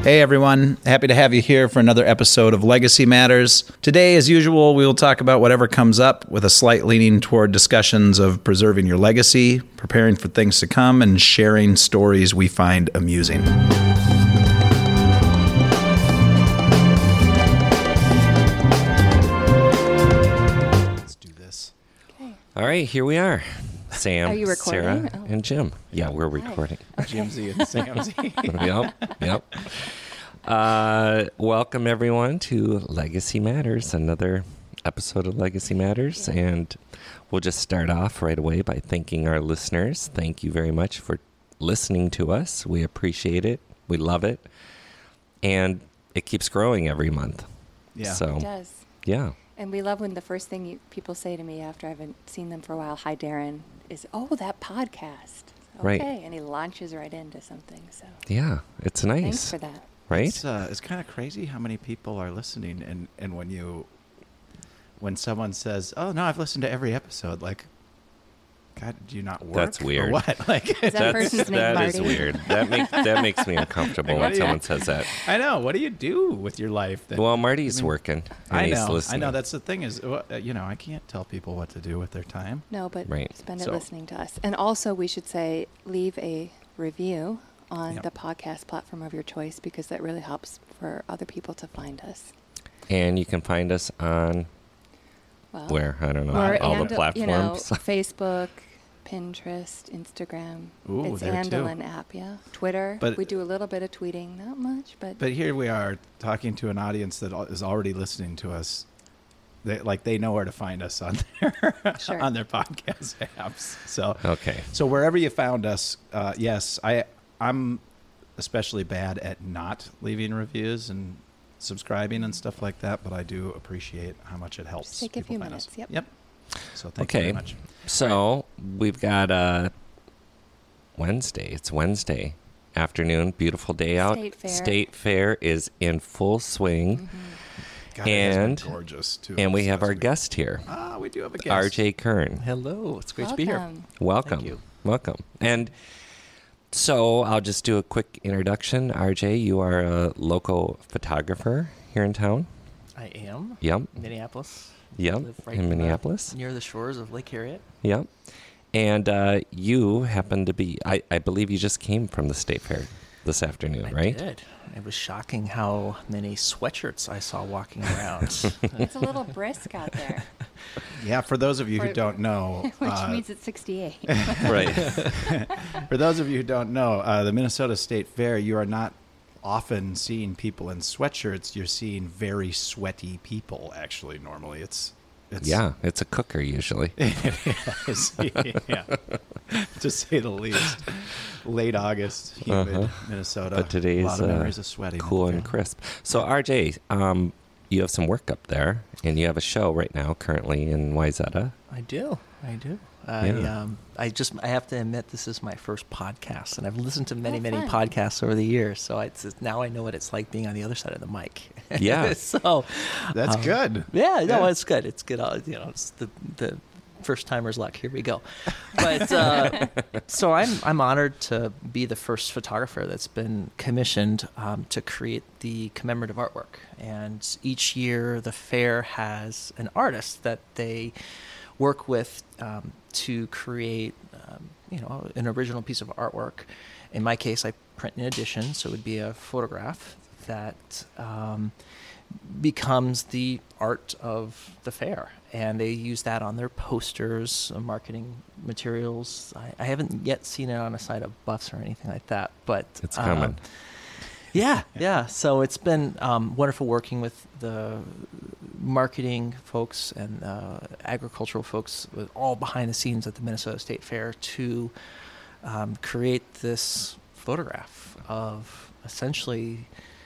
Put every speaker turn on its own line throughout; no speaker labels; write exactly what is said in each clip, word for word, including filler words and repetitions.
Hey everyone, happy to have you here for another episode of Legacy Matters. Today, as usual, we will talk about whatever comes up with a slight leaning toward discussions of preserving your legacy, preparing for things to come, and sharing stories we find amusing. Let's do this.
Okay.
All right, here we are. Sam,
Are you recording?
Sarah,
Oh.
and Jim. Yeah, we're recording.
Jimsy and Samsy.
yep, yep. Uh, welcome, everyone, to Legacy Matters, another episode of Legacy Matters.
Yeah.
And we'll just start off right away by thanking our listeners. Thank you very much for listening to us. We appreciate it. We love it. And it keeps growing every month.
Yeah.
So,
It does.
yeah.
And we love when the first thing you, people say to me after I haven't seen them for a while, "Hi, Darren," is, "Oh, that podcast." Okay.
Right.
And he launches right into something. So
Yeah, it's nice.
thanks for that.
Right?
It's, uh, it's kind of crazy how many people are listening, and, and when you, when someone says, "Oh no, I've listened to every episode," like, God, do you not work?
That's weird.
Or what? Like,
Is that
That's,
person's name
that is
Marty?
weird. That makes that makes me uncomfortable
Like, what
when
do you-
someone says that.
I know. What do you do with your life? That,
Well, Marty's
I mean,
working. And
I
he's
know. I
listening.
know. That's the thing is, uh, you know, I can't tell people what to do with their time.
No, but
Right.
spend it
So-
listening to us. And also, we should say, leave a review on
Yep.
the podcast platform of your choice, because that really helps for other people to find us.
And you can find us on
Well,
where? I don't know.
We're
all
and,
the platforms.
You know, Facebook, Pinterest, Instagram.
Ooh,
it's
there too.
Andelin app, yeah. Twitter.
But-
we do a little bit of tweeting, not much, but,
But here we are talking to an audience that al- is already listening to us. They, like they know where to find us on their
Sure.
on their podcast apps. So
Okay.
So wherever you found us, uh, yes, I I'm especially bad at not leaving reviews and subscribing and stuff like that, but I do appreciate how much it helps.
Just take a
people
few
find
minutes,
us.
yep.
Yep. So thank you
Okay.
very much.
So we've got uh, Wednesday. It's Wednesday afternoon. Beautiful day out.
State Fair.
State Fair is in full swing.
Mhm.
God, it has been
And-
gorgeous too.
And we
this
have
last
our
week.
guest here,
Ah, we do have a guest.
R J Kern.
Hello, it's great to be here.
Welcome.
Welcome.
Thank you.
Welcome. And so I'll just do a quick introduction. R J, you are a local photographer here in town.
I am
Yep.
Minneapolis.
Yep.
Live right
In
uh,
Minneapolis.
near the shores of Lake Harriet.
Yep. And uh, you happen to be, I, I believe you just came from the State Fair this afternoon,
I
right?
did. It was shocking how many sweatshirts I saw walking around.
It's a little brisk out there,
Yeah, for those of you who
For-
don't know,
which
uh,
means it's sixty-eight.
Right.
for those of you who don't know, uh, the Minnesota State Fair, you are not often seeing people in sweatshirts. You're seeing very sweaty people. Actually, normally it's it's
Yeah, it's a cooker usually.
Yes, yeah, to say the least. Late August, humid
Uh-huh.
Minnesota.
But today's
a lot of
uh,
memories of sweating.
cool and crisp. So R J, um, you have some work up there, and you have a show right now currently in Wayzata.
I do. I do. I,
Yeah.
um, I just I have to admit this is my first podcast, and I've listened to many
Oh,
many
fun.
podcasts over the years. So it's, it's now I know what it's like being on the other side of the mic.
Yeah.
so
That's
um,
good.
Yeah, no,
Yeah.
it's good. It's good. Uh, You know, it's the the first timer's luck. Here we go. But uh, so I'm I'm honored to be the first photographer that's been commissioned um, to create the commemorative artwork. And each year, the fair has an artist that they work with um, to create, um, you know, an original piece of artwork. In my case, I print an edition, so it would be a photograph that um, becomes the art of the fair. And they use that on their posters, uh, marketing materials. I, I haven't yet seen it on a side of buffs or anything like that, but
It's
um,
coming.
yeah, yeah. So it's been um, wonderful working with the marketing folks and uh, agricultural folks, with all behind the scenes at the Minnesota State Fair, to um, create this photograph of essentially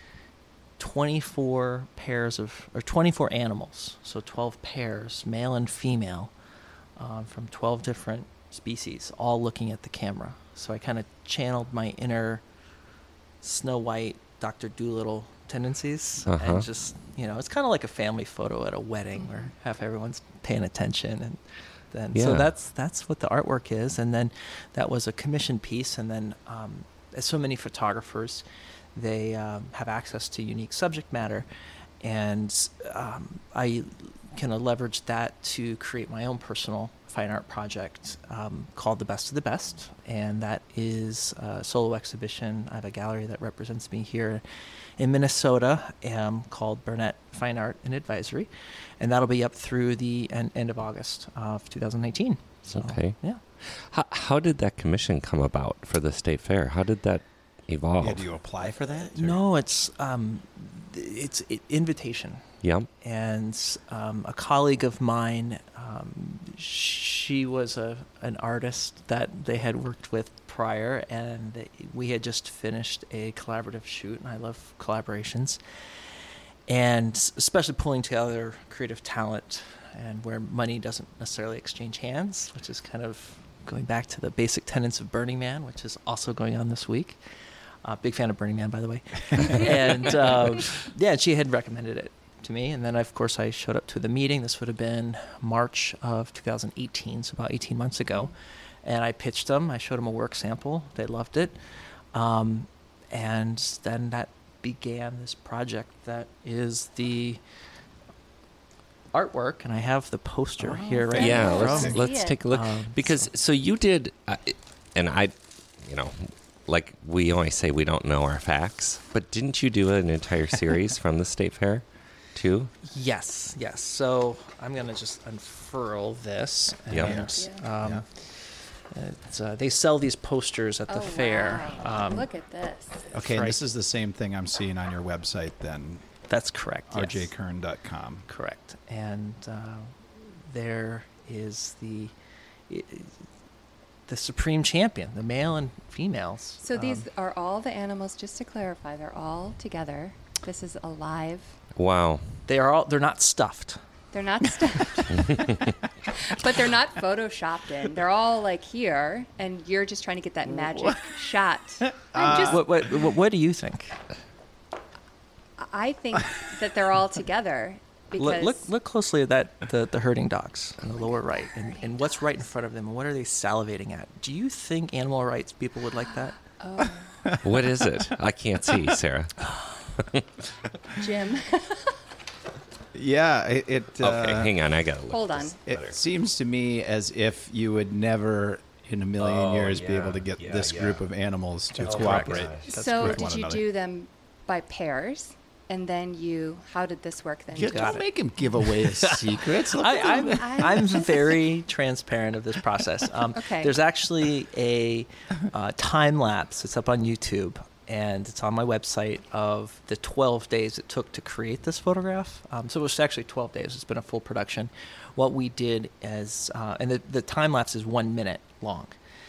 twenty-four pairs of, or twenty-four animals, so twelve pairs, male and female, um, from twelve different species, all looking at the camera. So I kind of channeled my inner Snow White, Doctor Dolittle tendencies,
Uh-huh.
and just, you know, it's kind of like a family photo at a wedding where half everyone's paying attention, and then so
Yeah.
that's that's what the artwork is. And then that was a commission piece, and then um, as so many photographers, They um, have access to unique subject matter, and um, I kind of leverage that to create my own personal fine art project um, called The Best of the Best, and that is a solo exhibition. I have a gallery that represents me here in Minnesota um, called Burnett Fine Art and Advisory, and that'll be up through the end, end of August of two thousand nineteen. So,
Okay.
Yeah.
How, how did that commission come about for the state fair? How did that evolve?
Yeah, do you apply for that? or-
No, it's um, it's it, invitation.
Yep.
And um, a colleague of mine, um, she was a an artist that they had worked with prior, and they, we had just finished a collaborative shoot, and I love collaborations, and especially pulling together creative talent, and where money doesn't necessarily exchange hands, which is kind of going back to the basic tenets of Burning Man, which is also going on this week. Uh, big fan of Burning Man, by the way. and um, yeah, she had recommended it to me, and then of course I showed up to the meeting. This would have been March of two thousand eighteen, so about eighteen months ago, and I pitched them. I showed them a work sample. They loved it, um, and then that began this project that is the artwork, and I have the poster
Oh,
here right
Yeah,
now.
let's
See
let's
it.
take a look
Um,
because so you did, uh, and I, you know, like we always say we don't know our facts, but didn't you do an entire series from the state fair, too?
Yes, yes. So I'm gonna just unfurl this.
Yep.
And,
Yeah.
um, it's, uh, they sell these posters at the
Oh,
fair.
wow.
Um,
Look at this.
Okay, and
Right.
this is the same thing I'm seeing on your website then,
That's correct.
r j
Yes.
kern dot com.
Correct. And uh, there is the i- the supreme champion, the male and females.
So these
Um,
are all the animals, just to clarify, they're all together. This is alive.
Wow.
they are all. They're not stuffed.
They're not stuffed. But they're not photoshopped in. They're all like here, and you're just trying to get that magic shot. I'm just,
What, what what what do you think?
I think that they're all together because
Look, look look closely at that the, the herding dogs in the lower right, and, and what's right in front of them, and what are they salivating at? Do you think animal rights people would like that?
oh,
What is it? I can't see, Sarah.
Jim,
Yeah, it. it uh,
Okay, hang on. I got to look.
hold
at
on.
this
It
better.
seems to me as if you would never, in a million
Oh,
years, be
yeah,
able to get
yeah,
this
yeah.
group of animals to
That's
cooperate.
correct.
That's
So
correct.
did
One
you
another.
do them by pairs, and then you? How did this work then?
You
Got
don't
it.
make him give away his secrets. Look
I,
at
I'm
him.
I'm very transparent of this process. Um,
Okay.
There's actually a uh, time lapse. It's up on YouTube, and it's on my website of the twelve days it took to create this photograph. Um, so it was actually twelve days. It's been a full production. What we did is, uh, and the, the time lapse is one minute long.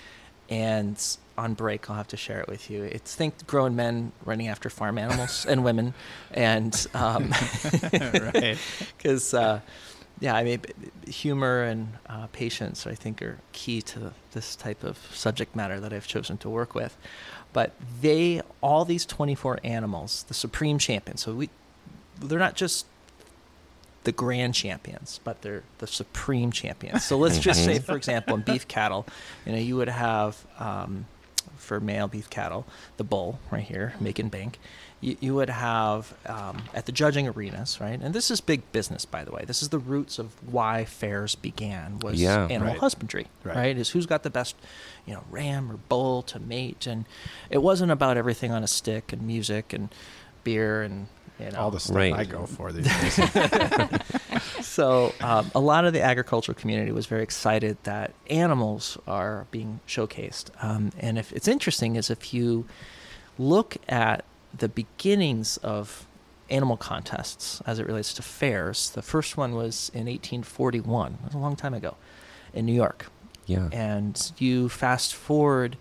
And on break, I'll have to share it with you. It's think grown men running after farm animals and women, and um,
Right.
because uh, yeah, I mean, b- b- humor and uh, patience, I think, are key to this type of subject matter that I've chosen to work with. But they, all these twenty-four animals, the supreme champions. So we, they're not just the grand champions, but they're the supreme champions. So let's just say, for example, in beef cattle, you know, you would have um, for male beef cattle, the bull right here, Macon Bank. You, you would have um, at the judging arenas, right? And this is big business, by the way. This is the roots of why fairs began, was
Yeah.
animal
Right.
husbandry,
Right.
right. Is who's got the best, you know, ram or bull to mate, and it wasn't about everything on a stick and music and beer and you know
All the stuff
Right.
I go for these days.
So um, a lot of the agricultural community was very excited that animals are being showcased. Um, and if it's interesting is if you look at the beginnings of animal contests as it relates to fairs, the first one was in eighteen forty-one. That was a long time ago in New York.
Yeah.
And you fast forward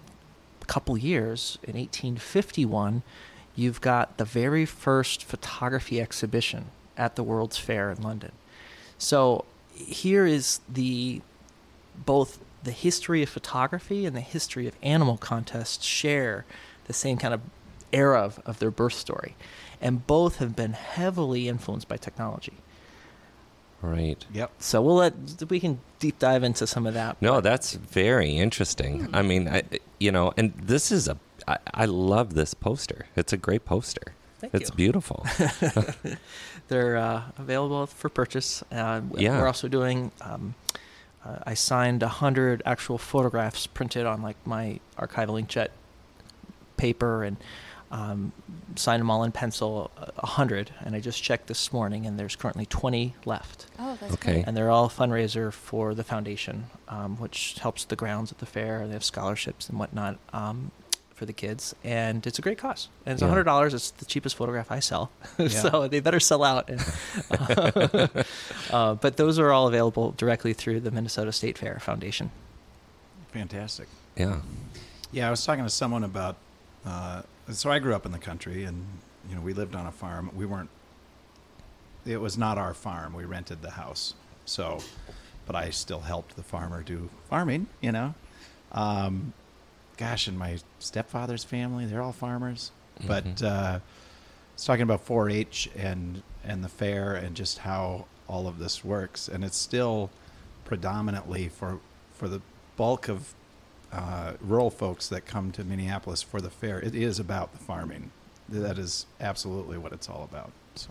a couple years, in eighteen fifty-one, you've got the very first photography exhibition at the World's Fair in London. So here is the both the history of photography and the history of animal contests share the same kind of era of, of their birth story. And both have been heavily influenced by technology.
Right.
Yep.
So we'll let we can deep dive into some of that.
No,
but-
that's very interesting. I mean, I, you know, and this is a I, I love this poster. It's a great poster.
Thank
it's
you.
beautiful.
They're uh, available for purchase. Uh,
Yeah.
We're also doing, um, uh, I signed one hundred actual photographs printed on like my archival inkjet paper and um, signed them all in pencil, uh, one hundred. And I just checked this morning and there's currently twenty left.
Oh, that's
Okay.
great.
And they're all a fundraiser for the foundation, um, which helps the grounds at the fair. They have scholarships and whatnot um, for the kids, and it's a great cause. And it's
Yeah.
one hundred dollars. It's the cheapest photograph I sell,
Yeah.
so they better sell out. And, uh, but those are all available directly through the Minnesota State Fair Foundation.
Fantastic.
Yeah.
Yeah, I was talking to someone about. Uh, so I grew up in the country, and you know we lived on a farm. We weren't. It was not our farm. We rented the house. So, but I still helped the farmer do farming. You know, um, gosh, and my stepfather's family—they're all farmers.
Mhm.
But uh, I was talking about four H and and the fair and just how all of this works, and it's still predominantly for for the bulk of uh, rural folks that come to Minneapolis for the fair. It is about the farming. That is absolutely what it's all about. So,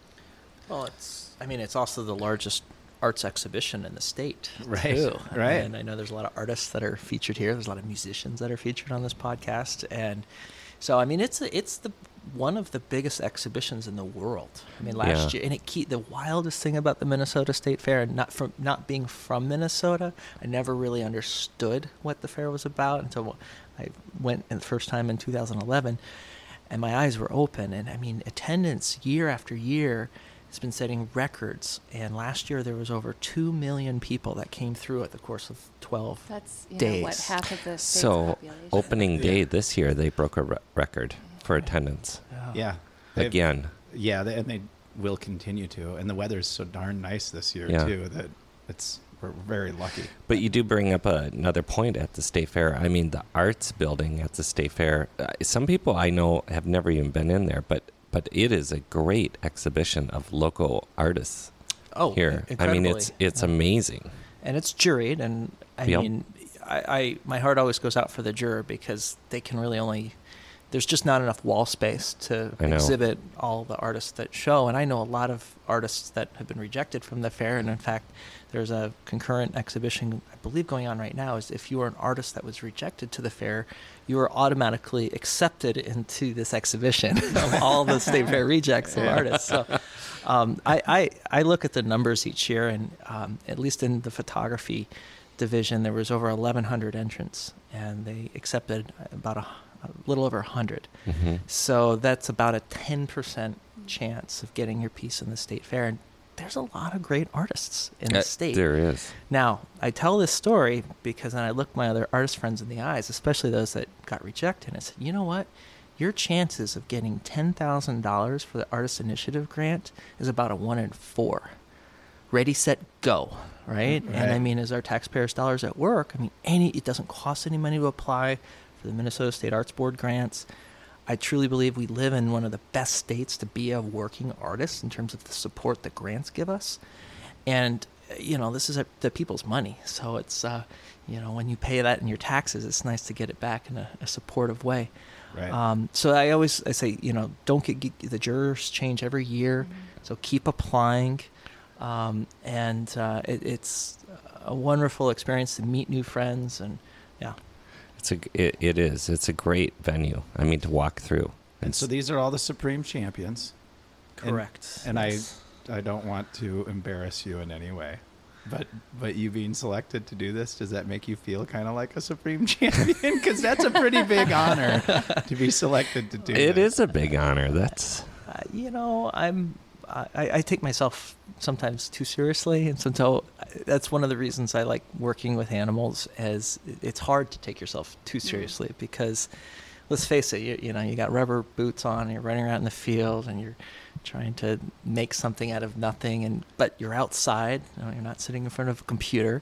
Well, it's. I mean, it's also the largest arts exhibition in the state,
Right,
too.
right.
And I know there's a lot of artists that are featured here. There's a lot of musicians that are featured on this podcast, and so I mean, it's a, it's the one of the biggest exhibitions in the world. I mean, last
Yeah.
year, and it key, the wildest thing about the Minnesota State Fair, and not from not being from Minnesota, I never really understood what the fair was about until I went in the first time in two thousand eleven, and my eyes were open. And I mean, attendance year after year. It's been setting records, and last year there was over two million people that came through at the course of twelve
That's you
days.
know what half of the state's
So
population.
opening day
Yeah.
this year, they broke a re- record for attendance
yeah. They've-
again.
Yeah, they, and they will continue to. And the weather's so darn nice this year,
Yeah.
too, that it's we're very lucky.
But you do bring up a, another point at the State Fair. I mean, the arts building at the State Fair. Uh, some people I know have never even been in there, but but it is a great exhibition of local artists
Oh,
here. I mean, it's
incredibly.
it's amazing.
And it's juried, and I
Yep.
mean, I, I my heart always goes out for the juror because they can really only. There's just not enough wall space to
I know.
exhibit all the artists that show, and I know a lot of artists that have been rejected from the fair. And in fact, there's a concurrent exhibition I believe going on right now. Is if you were an artist that was rejected to the fair, you were automatically accepted into this exhibition of all the state fair rejects of artists. So um, I, I I look at the numbers each year, and um, at least in the photography division, there was over eleven hundred entrants, and they accepted about a, a little over one hundred.
hmm
So that's about a ten percent chance of getting your piece in the state fair. And there's a lot of great artists in the state.
There is.
Now, I tell this story because then I look my other artist friends in the eyes, especially those that got rejected, and I said, you know what? Your chances of getting ten thousand dollars for the Artist Initiative grant is about a one in four. Ready, set, go, right? And I
Right.
mean, as our taxpayers' dollars at work, I mean, any it doesn't cost any money to apply for the Minnesota State Arts Board grants. I truly believe we live in one of the best states to be a working artist in terms of the support that grants give us. And, uh, you know, this is a, the people's money. So it's, uh, you know, when you pay that in your taxes, it's nice to get it back in a, a supportive way.
Right.
Um, so I always I say, you know, don't get, get the jurors change every year. So keep applying. Um, and uh, it, it's a wonderful experience to meet new friends. And, yeah.
It's a it, it is. It's a great venue. I mean, to walk through.
And so these are all the Supreme champions. And-
Correct.
And,
Yes.
I, I don't want to embarrass you in any way, but but you being selected to do this, does that make you feel kind of like a Supreme champion? Because that's a pretty big honor to be selected to do.
It
this.
is a big honor. That's
Uh, you know, I'm I, I take myself sometimes too seriously, and so that's one of the reasons I like working with animals. As it's hard to take yourself too seriously because, let's face it, you, you know, you got rubber boots on, and you're running around in the field, and you're trying to make something out of nothing, and but you're outside. You know, you're not sitting in front of a computer.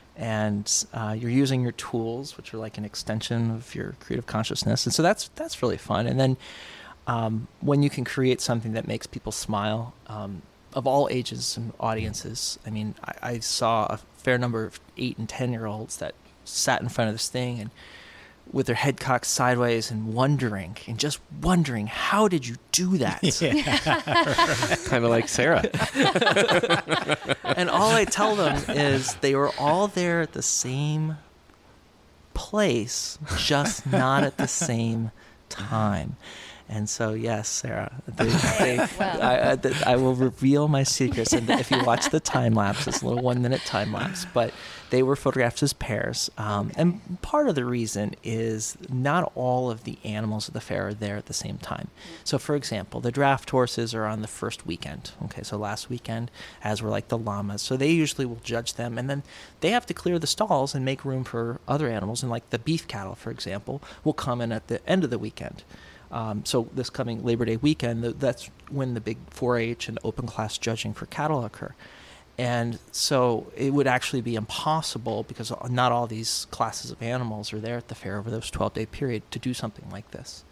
And uh, you're using your tools, which are like an extension of your creative consciousness, and so that's that's really fun. And then um, when you can create something that makes people smile, um, of all ages and audiences. I mean, I, I saw a fair number of eight and ten year olds that sat in front of this thing and with their head cocked sideways and wondering, and just wondering, how did you do that?
Kind of like Sarah.
And all I tell them is they were all there at the same place, just not at the same time. And so, yes, Sarah, they, they,
Well.
I, I, th- I will reveal my secrets. And if you watch the time lapse, it's a little one-minute time lapse, but they were photographed as pairs. Um,
Okay.
And part of the reason is not all of the animals at the fair are there at the same time. So, for example, the draft horses are on the first weekend. Okay, so last weekend, as were like the llamas. So they usually will judge them, and then they have to clear the stalls and make room for other animals. And like the beef cattle, for example, will come in at the end of the weekend. Um, so this coming Labor Day weekend, th- that's when the big four H and open class judging for cattle occur. And so it would actually be impossible, because not all these classes of animals are there at the fair over those twelve-day period, to do something like this.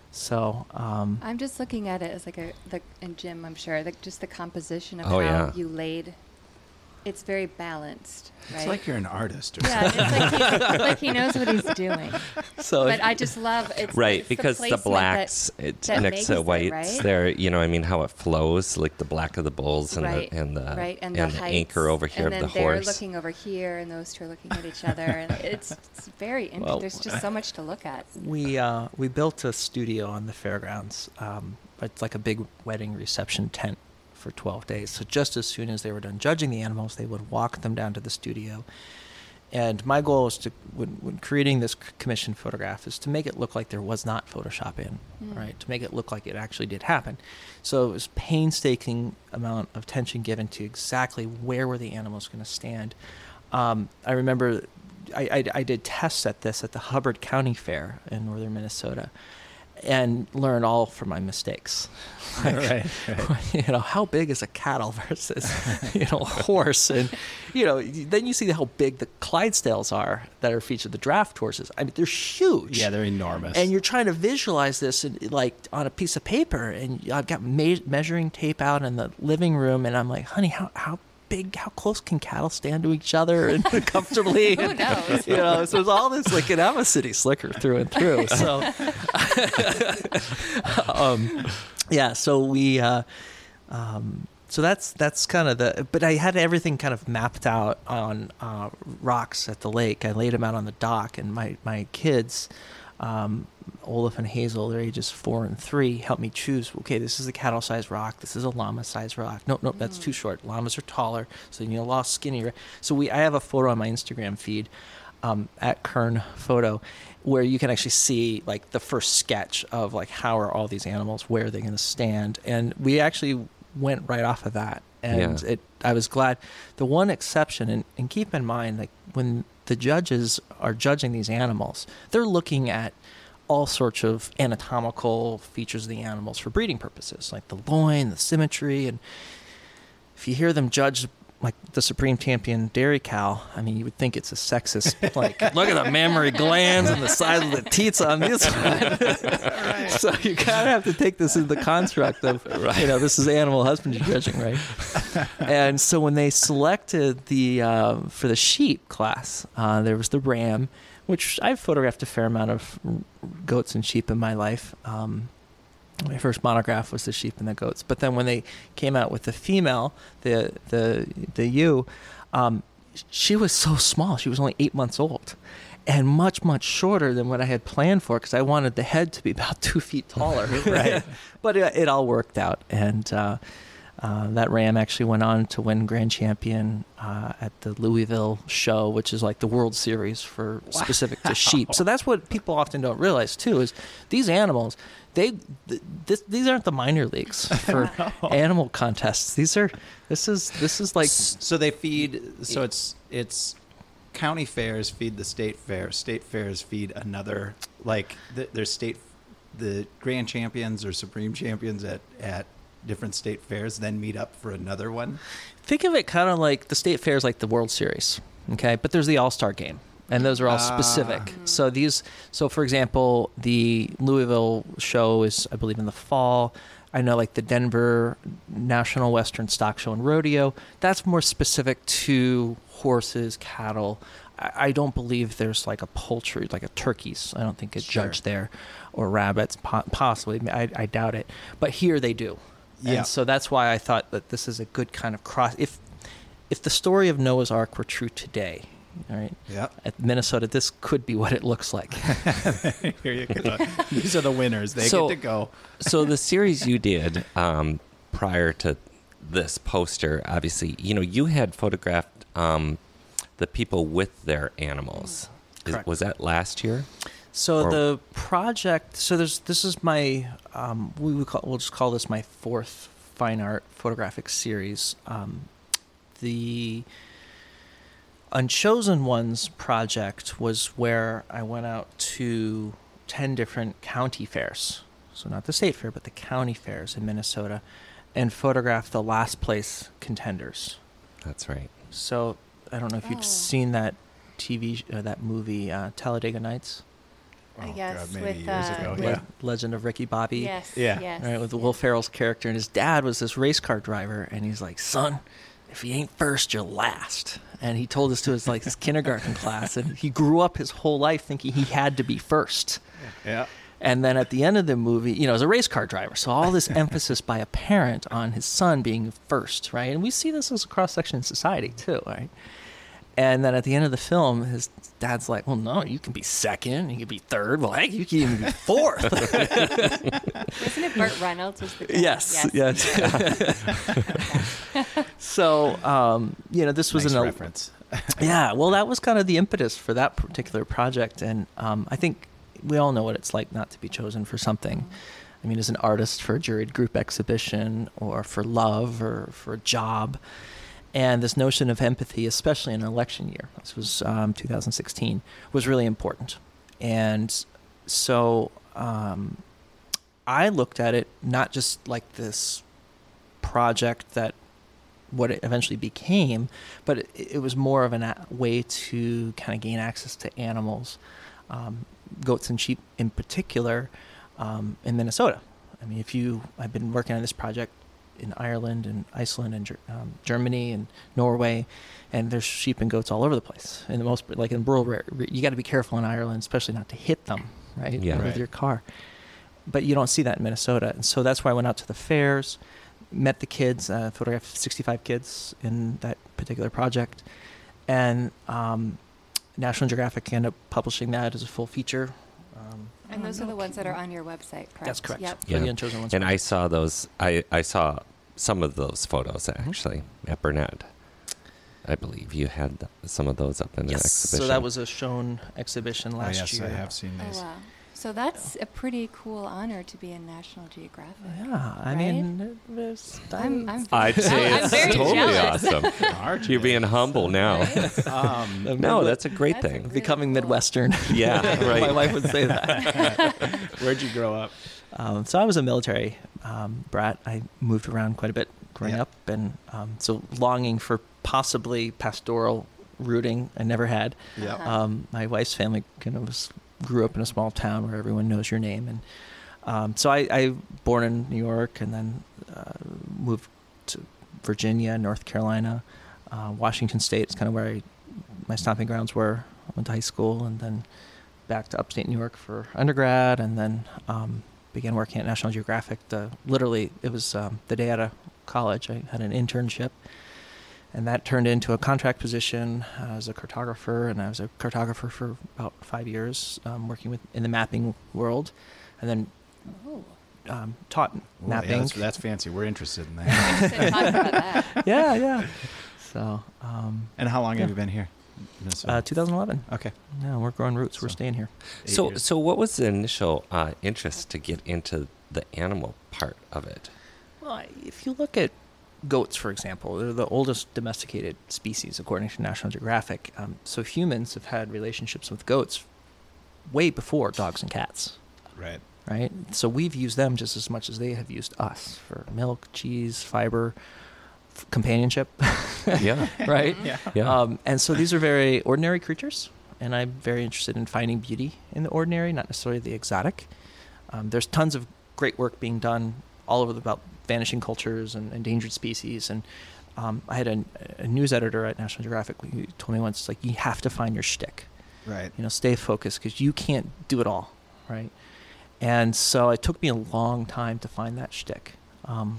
So um,
I'm just looking at it as like a, the, and Jim, I'm sure, like just the composition of
Oh,
how
yeah.
you laid. It's very balanced, right?
It's like you're an artist or
yeah, it's like, he, it's like he knows what he's doing.
so
But I just love it's
Right,
it's
because the,
placement
blacks
that,
it,
that
next
makes
to
it,
whites,
right?
there, you know, I mean, how it flows, like the black of the bulls and
right,
the and the
right, and,
and
the,
the
heights,
anchor over here
and
of
then
the
they're
horse.
looking over here, and those two are looking at each other, and it's, it's very interesting.
Well,
There's just so much to look at.
we uh, we built a studio on the fairgrounds. Um, it's like a big wedding reception tent for twelve days. So just as soon as they were done judging the animals, they would walk them down to the studio. And my goal is to, when, when creating this c- commissioned photograph, is to make it look like there was not Photoshop in,
Mm.
right? To make it look like it actually did happen. So it was painstaking amount of attention given to exactly where were the animals going to stand. Um, I remember I, I, I did tests at this at the Hubbard County Fair in northern Minnesota, and learned all from my mistakes. Like,
right, right.
you know, how big is a cattle versus, you know, a horse? And, you know, then you see how big the Clydesdales are that are featured, the draft horses. I mean, they're huge.
Yeah, they're enormous.
And you're trying to visualize this in, like on a piece of paper, and I've got me- measuring tape out in the living room, and I'm like, honey, how how big, how close can cattle stand to each other and comfortably?
Who knows?
You know, so it's all this, like, and I'm a city slicker through and through. So, um, yeah, so we, uh, um, so that's that's kind of the, but I had everything kind of mapped out on uh, rocks at the lake. I laid them out on the dock, and my, my kids, um, Olaf and Hazel, their ages four and three, helped me choose, okay, this is a cattle-sized rock, this is a llama-sized rock. Nope, nope, that's too short. Llamas are taller, so you know, lost skinnier. So we, I have a photo on my Instagram feed, um, at Kern Photo, where you can actually see like the first sketch of like how are all these animals, where are they going to stand, and we actually went right off of that. And
Yeah.
it, I was glad. The one exception, and, and keep in mind, like when the judges are judging these animals, they're looking at all sorts of anatomical features of the animals for breeding purposes, like the loin, the symmetry. And if you hear them judge like the Supreme Champion dairy cow, I mean, you would think it's a sexist, like, look at the mammary glands and the size of the teats on this one. So you kind of have to take this in the construct of, you know, this is animal husbandry judging, right? And so when they selected the, uh, for the sheep class, uh, there was the ram, which I've photographed a fair amount of goats and sheep in my life. Um, my first monograph was the sheep and the goats. But then when they came out with the female, the the the ewe, um, she was so small. She was only eight months old, and much much shorter than what I had planned for, because I wanted the head to be about two feet taller. Right. But it, it all worked out, and uh, uh, that ram actually went on to win grand champion uh, at the Louisville show, which is like the World Series for specific to sheep. So that's what people often don't realize too, is these animals, they th- this, these aren't the minor leagues for animal contests. These are this is this is like
so they feed. So it's it's county fairs feed the state fair. State fairs feed another. Like the, there's state the grand champions or supreme champions at at different state fairs then meet up for another one.
Think of it kind of like the state fair is like the World Series, okay? But there's the All-Star game, and those are all
Ah.
specific. So these, so for example, the Louisville show is, I believe, in the fall. I know, like the Denver National Western Stock Show and Rodeo, that's more specific to horses, cattle. I, I don't believe there's like a poultry, like a turkeys. I don't think it's
Sure.
judged there, or rabbits, po- possibly. I, I doubt it. But here they do.
Yeah.
And so that's why I thought that this is a good kind of cross. If if the story of Noah's Ark were true today, all right,
Yeah.
at Minnesota, this could be what it looks like.
Here you go. These are the winners. They
So-
get to go.
So the series you did um, prior to this poster, obviously, you know, you had photographed um, the people with their animals. Is,
Correct.
was that last year?
So
Or-
the project. So there's. This is my. Um, we would call. We'll just call this my fourth fine art photographic series. Um, the Unchosen Ones project was where I went out to ten different county fairs. So not the state fair, but the county fairs in Minnesota, and photographed the last place contenders.
That's right.
So I don't know if you'd
Oh.
seen that T V, sh- uh, that movie, uh, Talladega Nights.
Oh,
Yes,
God, maybe
with,
years
uh,
ago.
with-
Yeah.
Legend of Ricky Bobby.
Yes.
Yeah.
Yes.
Right, with Will Ferrell's character, and his dad was this race car driver, and he's like, "Son, if you ain't first, you're last." And he told this to his like his kindergarten class, and he grew up his whole life thinking he had to be first.
Yeah.
And then at the end of the movie, you know, as a race car driver, so all this emphasis by a parent on his son being first, right? And we see this as a cross section in society too, right? And then at the end of the film, his dad's like, "Well, no, you can be second, you can be third. Well, heck, you can even be fourth."
Wasn't it Burt Reynolds was the guy?
Yes, yes. So, um, you know, this was
Nice
an
reference.
yeah. Well, that was kind of the impetus for that particular project, and um, I think we all know what it's like not to be chosen for something. I mean, as an artist for a juried group exhibition, or for love, or for a job, and this notion of empathy, especially in an election year, this was um, two thousand sixteen, was really important, and so um, I looked at it not just like this project that what it eventually became, but it, it was more of a a- way to kind of gain access to animals, um, goats and sheep in particular, um, in Minnesota. I mean, if you, I've been working on this project in Ireland and Iceland and Ger- um, Germany and Norway, and there's sheep and goats all over the place. In the most, like in rural, re- re- you got to be careful in Ireland, especially not to hit them, right,
Yeah.
with
Right.
your car. But you don't see that in Minnesota, and so that's why I went out to the fairs, met the kids, uh, photographed sixty-five kids in that particular project, and um, National Geographic ended up publishing that as a full feature. Um,
And those are the ones that are on your website, correct?
that's correct.
Yep.
For
Yeah.
the Unchosen Ones.
And I saw those. I, I saw some of those photos actually at Burnett. I believe you had th- some of those up in an
Yes,
exhibition.
so that was a shown exhibition last
oh, yes,
year.
I have seen
Oh,
these.
wow. So that's a pretty cool honor to be in National Geographic.
Yeah, I
Right?
mean, it was,
I'm, I'm,
I'd say
I'm
it's
very
totally
jealous.
awesome.
Aren't
You're being humble now.
Right?
Um,
No, that's a great
That's a
thing.
really
becoming
cool.
Midwestern.
Yeah, right.
My wife would say that.
where'd you grow up?
Um, so I was a military um, brat. I moved around quite a bit growing
Yeah.
up, and um, so longing for possibly pastoral rooting, I never had.
Yeah.
Uh-huh.
Um, my wife's family kind of was, grew up in a small town where everyone knows your name, and um, so I, I born in New York, and then uh, moved to Virginia, North Carolina, uh, Washington State. It's kind of where I, my stomping grounds were. I went to high school, and then back to upstate New York for undergrad, and then um, began working at National Geographic. The, literally, it was um, the day out of college. I had an internship, and that turned into a contract position uh, as a cartographer, and I was a cartographer for about five years, um, working with in the mapping world, and then
Oh.
um, taught
Well, yeah,
mapping.
that's, that's fancy. We're interested in that.
Interested to talk about that.
yeah, yeah. So, um,
And how long
Yeah.
have you been here? Minnesota?
uh, twenty eleven.
Okay.
Yeah, we're growing roots. We're
So-
staying here.
Eight
So,
years.
so what was the initial uh, interest to get into the animal part of it?
Well, if you look at goats, for example, they're the oldest domesticated species according to National Geographic. Um, so humans have had relationships with goats way before dogs and cats,
Right.
right? So we've used them just as much as they have used us for milk, cheese, fiber, f- companionship,
Yeah,
right?
Yeah.
yeah.
Um, and so these are very ordinary creatures, and I'm very interested in finding beauty in the ordinary, not necessarily the exotic. Um, there's tons of great work being done all over the, about vanishing cultures and endangered species, and um, I had a, a news editor at National Geographic who told me once, like, you have to find your shtick.
Right.
You know, stay focused because you can't do it all, right? And so it took me a long time to find that shtick. Um,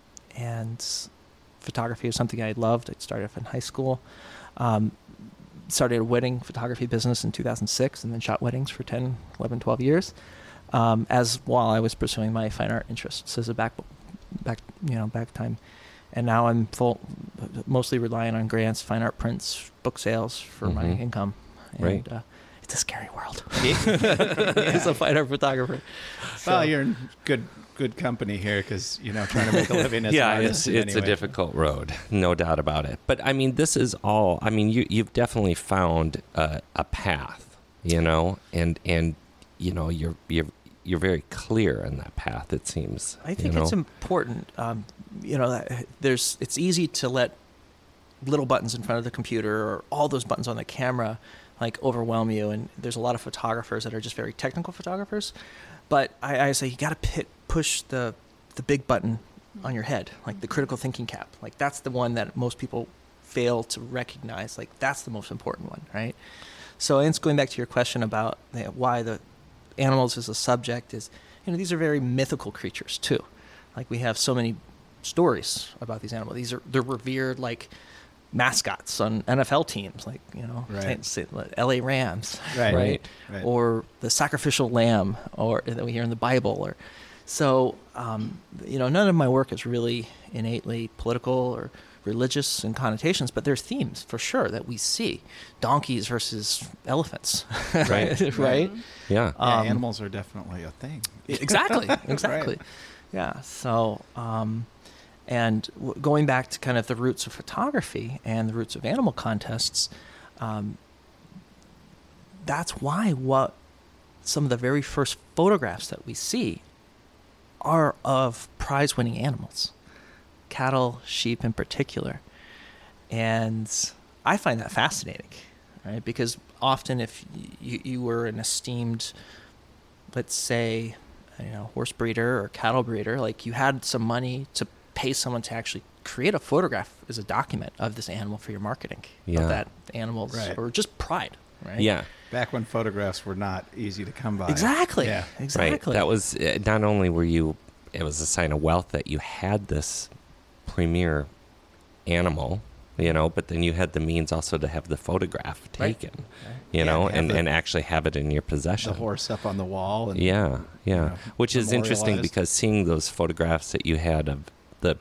and photography was something I loved. I started off in high school. Um, started a wedding photography business in two thousand six and then shot weddings for ten, eleven, twelve years um, as while I was pursuing my fine art interests as a back, back, you know, back time. And now I'm full, mostly relying on grants, fine art prints, book sales for
Mm-hmm.
my income. And,
Right.
uh, it's a scary world.
Yeah.
As a fine art photographer.
Well,
So-
you're in good good company here because, you know, trying to make a living as
yeah,
an
it's
artist in
it's
any
a
way.
difficult road, no doubt about it. But I mean, this is all. I mean, you you've definitely found a, a path, you know, and and you know you're you're you're very clear in that path. It seems.
I think
you know?
it's important. Um, you know, that there's it's easy to let little buttons in front of the computer or all those buttons on the camera like overwhelm you. And there's a lot of photographers that are just very technical photographers. But I, I say you got to push the the big button on your head, like the critical thinking cap. Like that's the one that most people fail to recognize. Like that's the most important one, right? So it's going back to your question about you know, why the animals as a subject is, you know, these are very mythical creatures too. Like we have so many stories about these animals. These are they're revered like mascots on N F L teams, like you know,
Right.
L A Rams,
Right.
right?
Right.
Or the sacrificial lamb, or that we hear in the Bible, or so. Um, you know, none of my work is really innately political or religious in connotations, but there's themes for sure that we see: donkeys versus elephants,
Right.
right? right?
Yeah.
Yeah,
Um,
animals are definitely a thing.
Exactly, exactly. Yeah. So, um, and w- going back to kind of the roots of photography and the roots of animal contests, um, that's why what some of the very first photographs that we see are of prize-winning animals, cattle, sheep in particular. And I find that fascinating, right? Because often if you, you were an esteemed, let's say, you know, horse breeder or cattle breeder, like you had some money to pay someone to actually create a photograph as a document of this animal for your marketing
Yeah.
of that animal's,
Right.
or just pride, right?
Yeah.
Back when photographs were not easy to come by.
Exactly.
Yeah.
Exactly.
Right. That was uh, not only were you, it was a sign of wealth that you had this premier animal, you know, but then you had the means also to have the photograph
Right.
taken,
Right.
you
Yeah,
know,
have
and,
the-
and actually have it in your possession.
The horse up on the wall. And,
Yeah, yeah.
know,
Which is interesting
memorialized.
because seeing those photographs that you had of the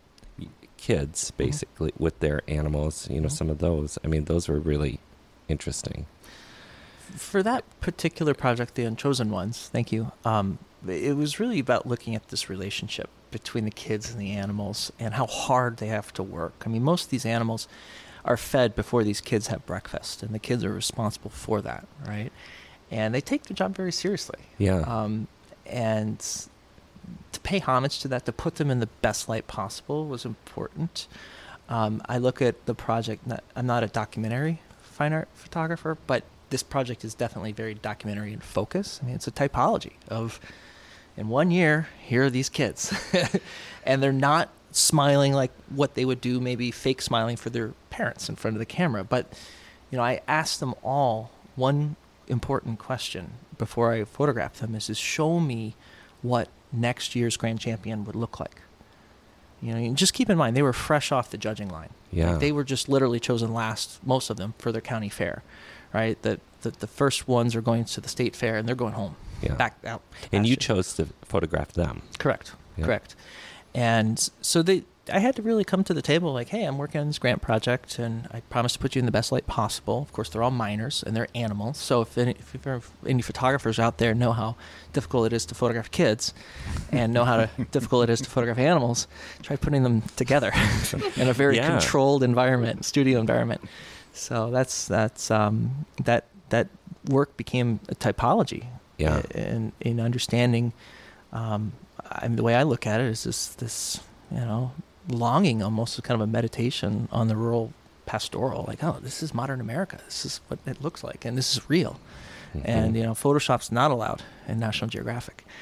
kids basically with their animals, you know,
Mhm.
some of those, I mean, those were really interesting.
For that particular project, the Unchosen Ones, thank you. Um, it was really about looking at this relationship between the kids and the animals and how hard they have to work. I mean, most of these animals are fed before these kids have breakfast, and the kids are responsible for that, right? And they take their job very seriously.
Yeah.
Um, and to pay homage to that, to put them in the best light possible was important. Um, I look at the project, not, I'm not a documentary fine art photographer, but this project is definitely very documentary in focus. I mean, it's a typology of, in one year, here are these kids. And they're not smiling like what they would do, maybe fake smiling for their parents in front of the camera. But, you know, I asked them all one important question before I photographed them is, is show me what next year's grand champion would look like. You know, and just keep in mind, they were fresh off the judging line.
Yeah.
Like, they were just literally chosen last, most of them, for their county fair, right? The, the, the first ones are going to the state fair, and they're going home,
Yeah.
back out. to
And you
pasture.
chose to photograph them.
Correct.
Yeah.
Correct. And so they, I had to really come to the table like, hey, I'm working on this grant project, and I promise to put you in the best light possible. Of course, they're all minors, and they're animals. So if any, if there are any photographers out there know how difficult it is to photograph kids and know how to, difficult it is to photograph animals, try putting them together in a very
Yeah.
controlled environment, studio environment. So that's, that's um, that, that work became a typology.
Yeah.
In, in understanding, um, I mean, the way I look at it is this, this, you know, longing, almost kind of a meditation on the rural pastoral. Like, oh, this is modern America. This is what it looks like, and this is real.
Mhm.
And you know, Photoshop's not allowed in National Geographic.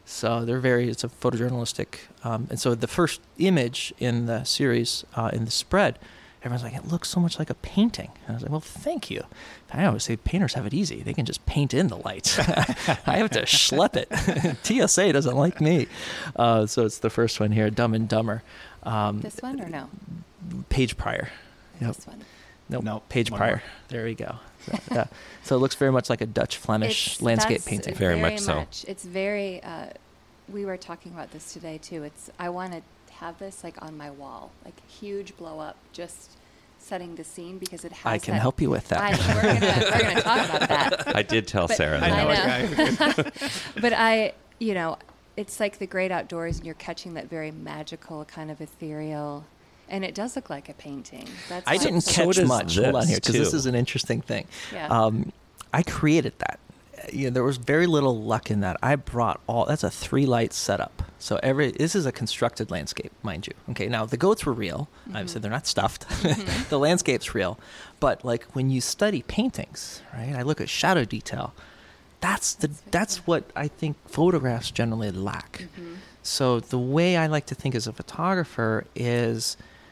So they're very, it's a photojournalistic. Um, and so the first image in the series, uh, in the spread, everyone's like, it looks so much like a painting. And I was like, well, thank you. I always say painters have it easy. They can just paint in the lights. I have to schlep it. T S A doesn't like me. Uh, so it's the first one here, Dumb and Dumber. Um,
This one or no?
Page Prior. Yep.
This one.
Nope.
Nope.
Page
One
Prior.
more.
There we go. So, yeah. So it looks very much like a Dutch Flemish
It's-
landscape
that's
painting.
Very much so.
It's very. Uh, we were talking about this today too. It's. I want to have this like on my wall, like huge blow up, just setting the scene because it has.
I can
that-
help you with that.
I, we're gonna we're gonna talk about that.
I did tell
But-
Sarah
I
that.
know a
I
guy who could-
But I, you know, it's like the great outdoors, and you're catching that very magical kind of ethereal. And it does look like a painting. That's
I
why
didn't
it's-
So
catch
does
much. Hold on
this,
here, because this
too.
is an interesting thing.
Yeah.
Um, I created that. Uh, You know, there was very little luck in that. I brought all. That's a three light setup. So every this is a constructed landscape, mind you. Okay, now the goats were real. Obviously, they're not stuffed. The landscape's real, but like when you study paintings, right? I look at shadow detail. That's the that's what I think photographs generally lack. So the way I like to think as a photographer is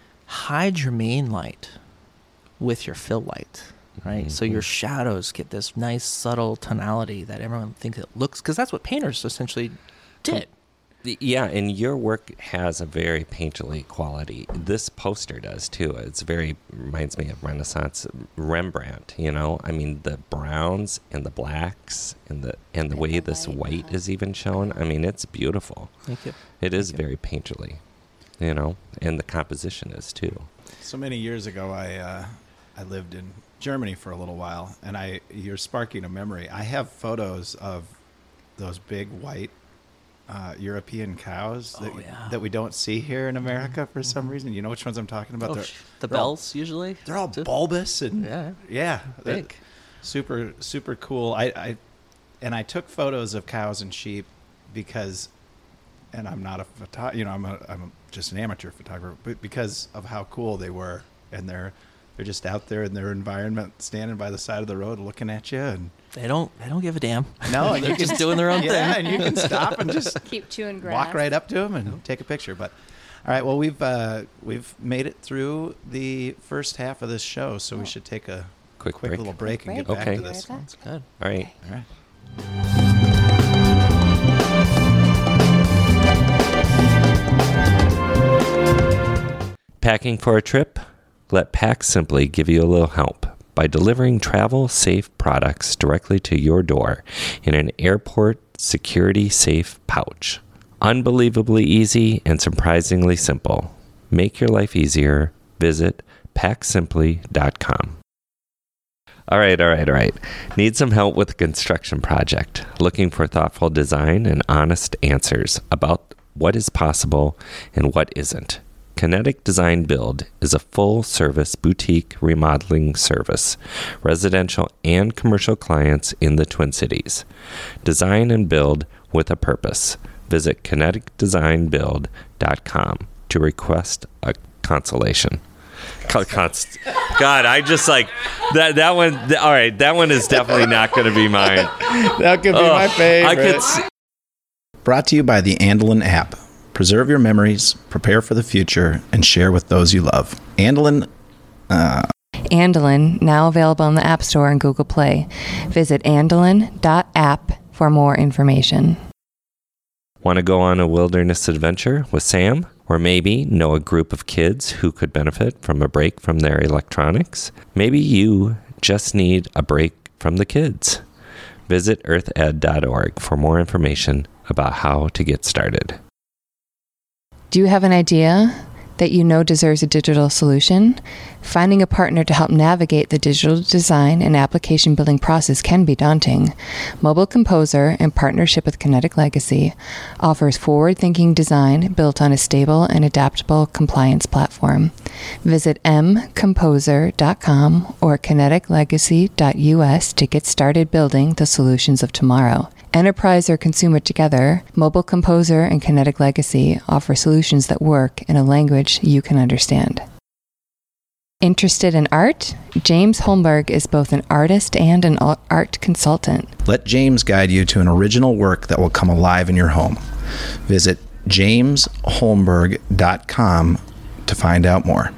hide your main light with your fill light, right? So your shadows get this nice subtle tonality that everyone thinks it looks, because that's what painters essentially did.
Yeah, and your work has a very painterly quality. This poster does too. It's very reminds me of Renaissance Rembrandt. You know, I mean the browns and the blacks and the and the
And
way
the
this
white,
white
uh-huh.
is even shown. I mean, it's beautiful.
Thank you.
It is
Thank you.
very painterly, you know, and the composition is too.
So many years ago, I uh, I lived in Germany for a little while, and I you're sparking a memory. I have photos of those big white uh, European cows that,
Oh, yeah.
that we don't see here in America for some reason. You know which ones I'm talking about?
Oh,
They're,
sh- the
they're all-
bells usually.
they're all
too?
bulbous and
Yeah.
yeah, they're
Big.
super super cool. I, I and I took photos of cows and sheep because, and I'm not a photo, you know, I'm a I'm a, just an amateur photographer, but because of how cool they were, and they're they're just out there in their environment, standing by the side of the road, looking at you, and
They don't. They don't give a damn.
no, and
They're
you
just
can-
doing their own
yeah,
thing.
and you can stop and just
keep chewing grass.
walk right up to them and take a picture. But all right, well we've uh, we've made it through the first half of this show, so we should take a
Quick
quick
break.
little break and
Break.
get back
Okay.
to this.
Right back.
That's good.
All right.
All right.
Packing for a trip? Let Pack Simply give you a little help by delivering travel-safe products directly to your door in an airport security-safe pouch. Unbelievably easy and surprisingly simple. Make your life easier. Visit pack simply dot com. All right, all right, all right. Need some help with a construction project? Looking for thoughtful design and honest answers about what is possible and what isn't? Kinetic Design Build is a full-service boutique remodeling service, residential and commercial clients in the Twin Cities. Design and build with a purpose. Visit kinetic design build dot com to request a consultation. Co- const- God, I just like that. That one. Th- all right, that one is definitely not going to be mine.
That could be
Ugh,
my favorite.
I could. See-
Brought to you by the Andelin app. Preserve your memories, prepare for the future, and share with those you love. Andelin.
Andelin, now available in the App Store and Google Play. Visit andelin dot app for more information.
Want to go on a wilderness adventure with Sam? Or maybe know a group of kids who could benefit from a break from their electronics? Maybe you just need a break from the kids. Visit earth ed dot org for more information about how to get started.
Do you have an idea that you know deserves a digital solution? Finding a partner to help navigate the digital design and application building process can be daunting. Mobile Composer, in partnership with Kinetic Legacy, offers forward-thinking design built on a stable and adaptable compliance platform. Visit m composer dot com or kinetic legacy dot u s to get started building the solutions of tomorrow. Enterprise or consumer together, Mobile Composer and Kinetic Legacy offer solutions that work in a language you can understand. Interested in art? James Holmberg is both an artist and an art consultant.
Let James guide you to an original work that will come alive in your home. Visit james holmberg dot com to find out more.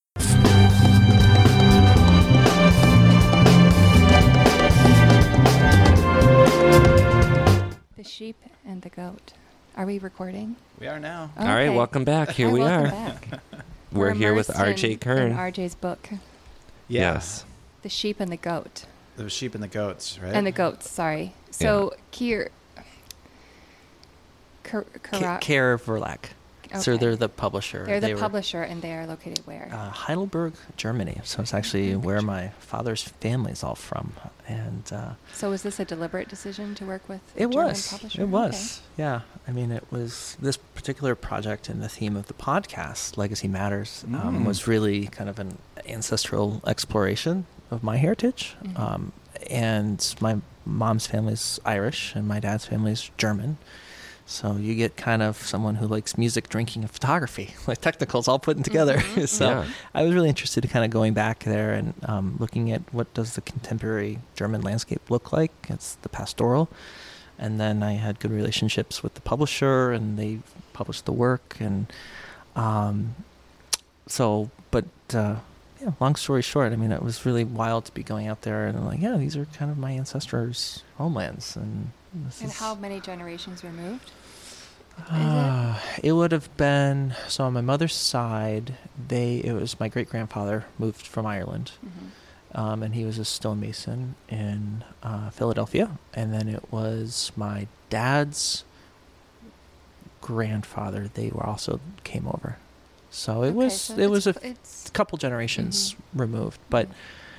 The sheep and the goat. Are we recording?
We are now.
All right,
Okay.
welcome back. Here
Hi,
we
welcome
are.
back.
We're here with
immersed
R J
in-
Kern.
in R J's book,
Yes.
The Sheep and the Goat.
The sheep and the goats, right?
And the goats, sorry. So, Kier... Kar- Kara-
Care Verlag. So
Okay.
they're the publisher.
They're the
They were,
publisher, and they are located where?
Uh, Heidelberg, Germany. So it's actually
Mhm.
where my father's family is all from. And uh,
So was this a deliberate decision to work with a
it
German
was.
publisher?
It was. Yeah. I mean, it was this particular project and the theme of the podcast, Legacy Matters, um,
Mm.
was really kind of an ancestral exploration of my heritage.
Mhm.
Um, and my mom's family's Irish and my dad's family's German. So you get kind of someone who likes music, drinking, and photography, like technicals all put in together.
Mhm,
so
Yeah.
I was really interested in kind of going back there and um, looking at what does the contemporary German landscape look like. It's the pastoral. And then I had good relationships with the publisher, and they published the work. And um, so, but uh, yeah, long story short, I mean, it was really wild to be going out there and I'm like, yeah, these are kind of my ancestors' homelands. And this
And
is,
how many generations removed?
uh, it would have been so on my mother's side. They it was my great grandfather moved from Ireland,
Mhm.
um, and he was a stonemason in uh, Philadelphia. And then it was my dad's grandfather. They were also came over, so it
Okay,
was
so
it was a
it's- it's
couple generations
Mhm.
removed, but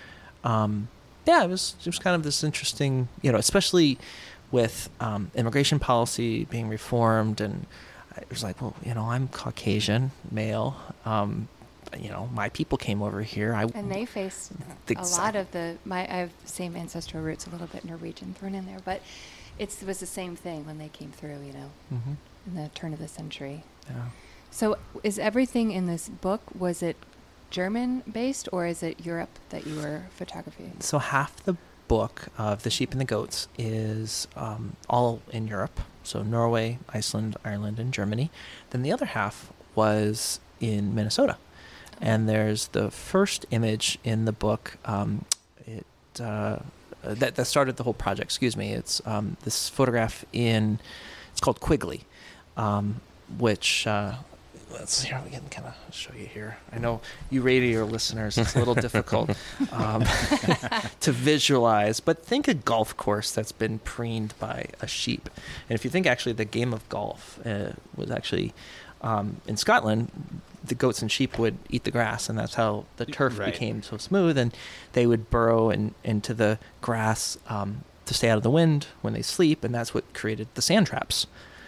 um, yeah, it was it was kind of this interesting, you know, especially with um, immigration policy being reformed, and it was like, well, you know, I'm Caucasian male, um, you know, my people came over here. I
And they faced
think
a
so.
lot of the my I have the same ancestral roots, a little bit Norwegian thrown in there, but it's, it was the same thing when they came through, you know,
Mhm.
in the turn of the century.
Yeah.
So is everything in this book, was it German based, or is it Europe that you were photographing?
So half the book of The Sheep and the Goats is um, all in Europe, so Norway, Iceland, Ireland, and Germany. Then the other half was in Minnesota. And there's the first image in the book. Um, it uh, that that started the whole project. Excuse me. It's um, this photograph in. It's called Quigley, um, which. Uh, let's see how we can kind of show you here. I know you radio listeners, it's a little difficult um, to visualize, but think a golf course that's been preened by a sheep. And if you think actually the game of golf uh, was actually um, in Scotland, the goats and sheep would eat the grass, and that's how the turf
Right.
became so smooth, and they would burrow in, into the grass um, to stay out of the wind when they sleep, and that's what created the sand traps.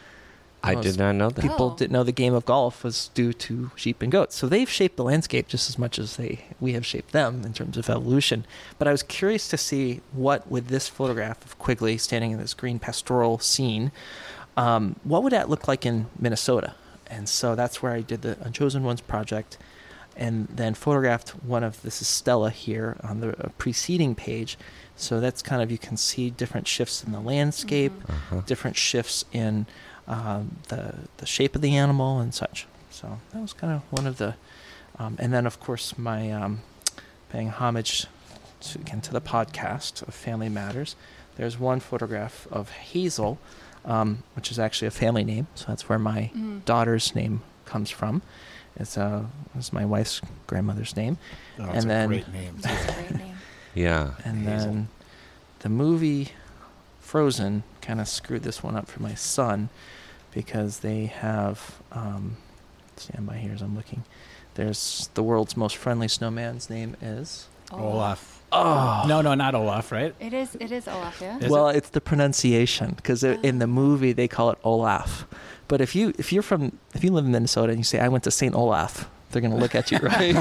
I
Most
did not know that.
People
Oh.
didn't know the game of golf was due to sheep and goats. So they've shaped the landscape just as much as they we have shaped them in terms of evolution. But I was curious to see what, with this photograph of Quigley standing in this green pastoral scene, um, what would that look like in Minnesota? And so that's where I did the Unchosen Ones project, and then photographed one of, this is Stella here on the uh, preceding page. So that's kind of, you can see different shifts in the landscape,
Mhm.
Uh-huh.
different shifts in um, the the shape of the animal and such. So that was kind of one of the, um, and then of course my um, paying homage to, again to the podcast of Family Matters. There's one photograph of Hazel, um, which is actually a family name. So that's where my
Mm.
daughter's name comes from. It's uh, it's my wife's grandmother's name.
Oh,
And
it's a
then-
great name. too.
That's a great name.
Yeah.
And
Hazel.
then the movie Frozen kind of screwed this one up for my son, because they have, um, stand by here as I'm looking, there's the world's most friendly snowman's name is,
Olaf.
oh,
No, no, not Olaf, right?
It is. It is Olaf. Yeah.
Is
well, it's the pronunciation, because in the movie they call it Olaf. But if you if you're from if you live in Minnesota and you say I went to Saint Olaf, they're gonna look at you, right?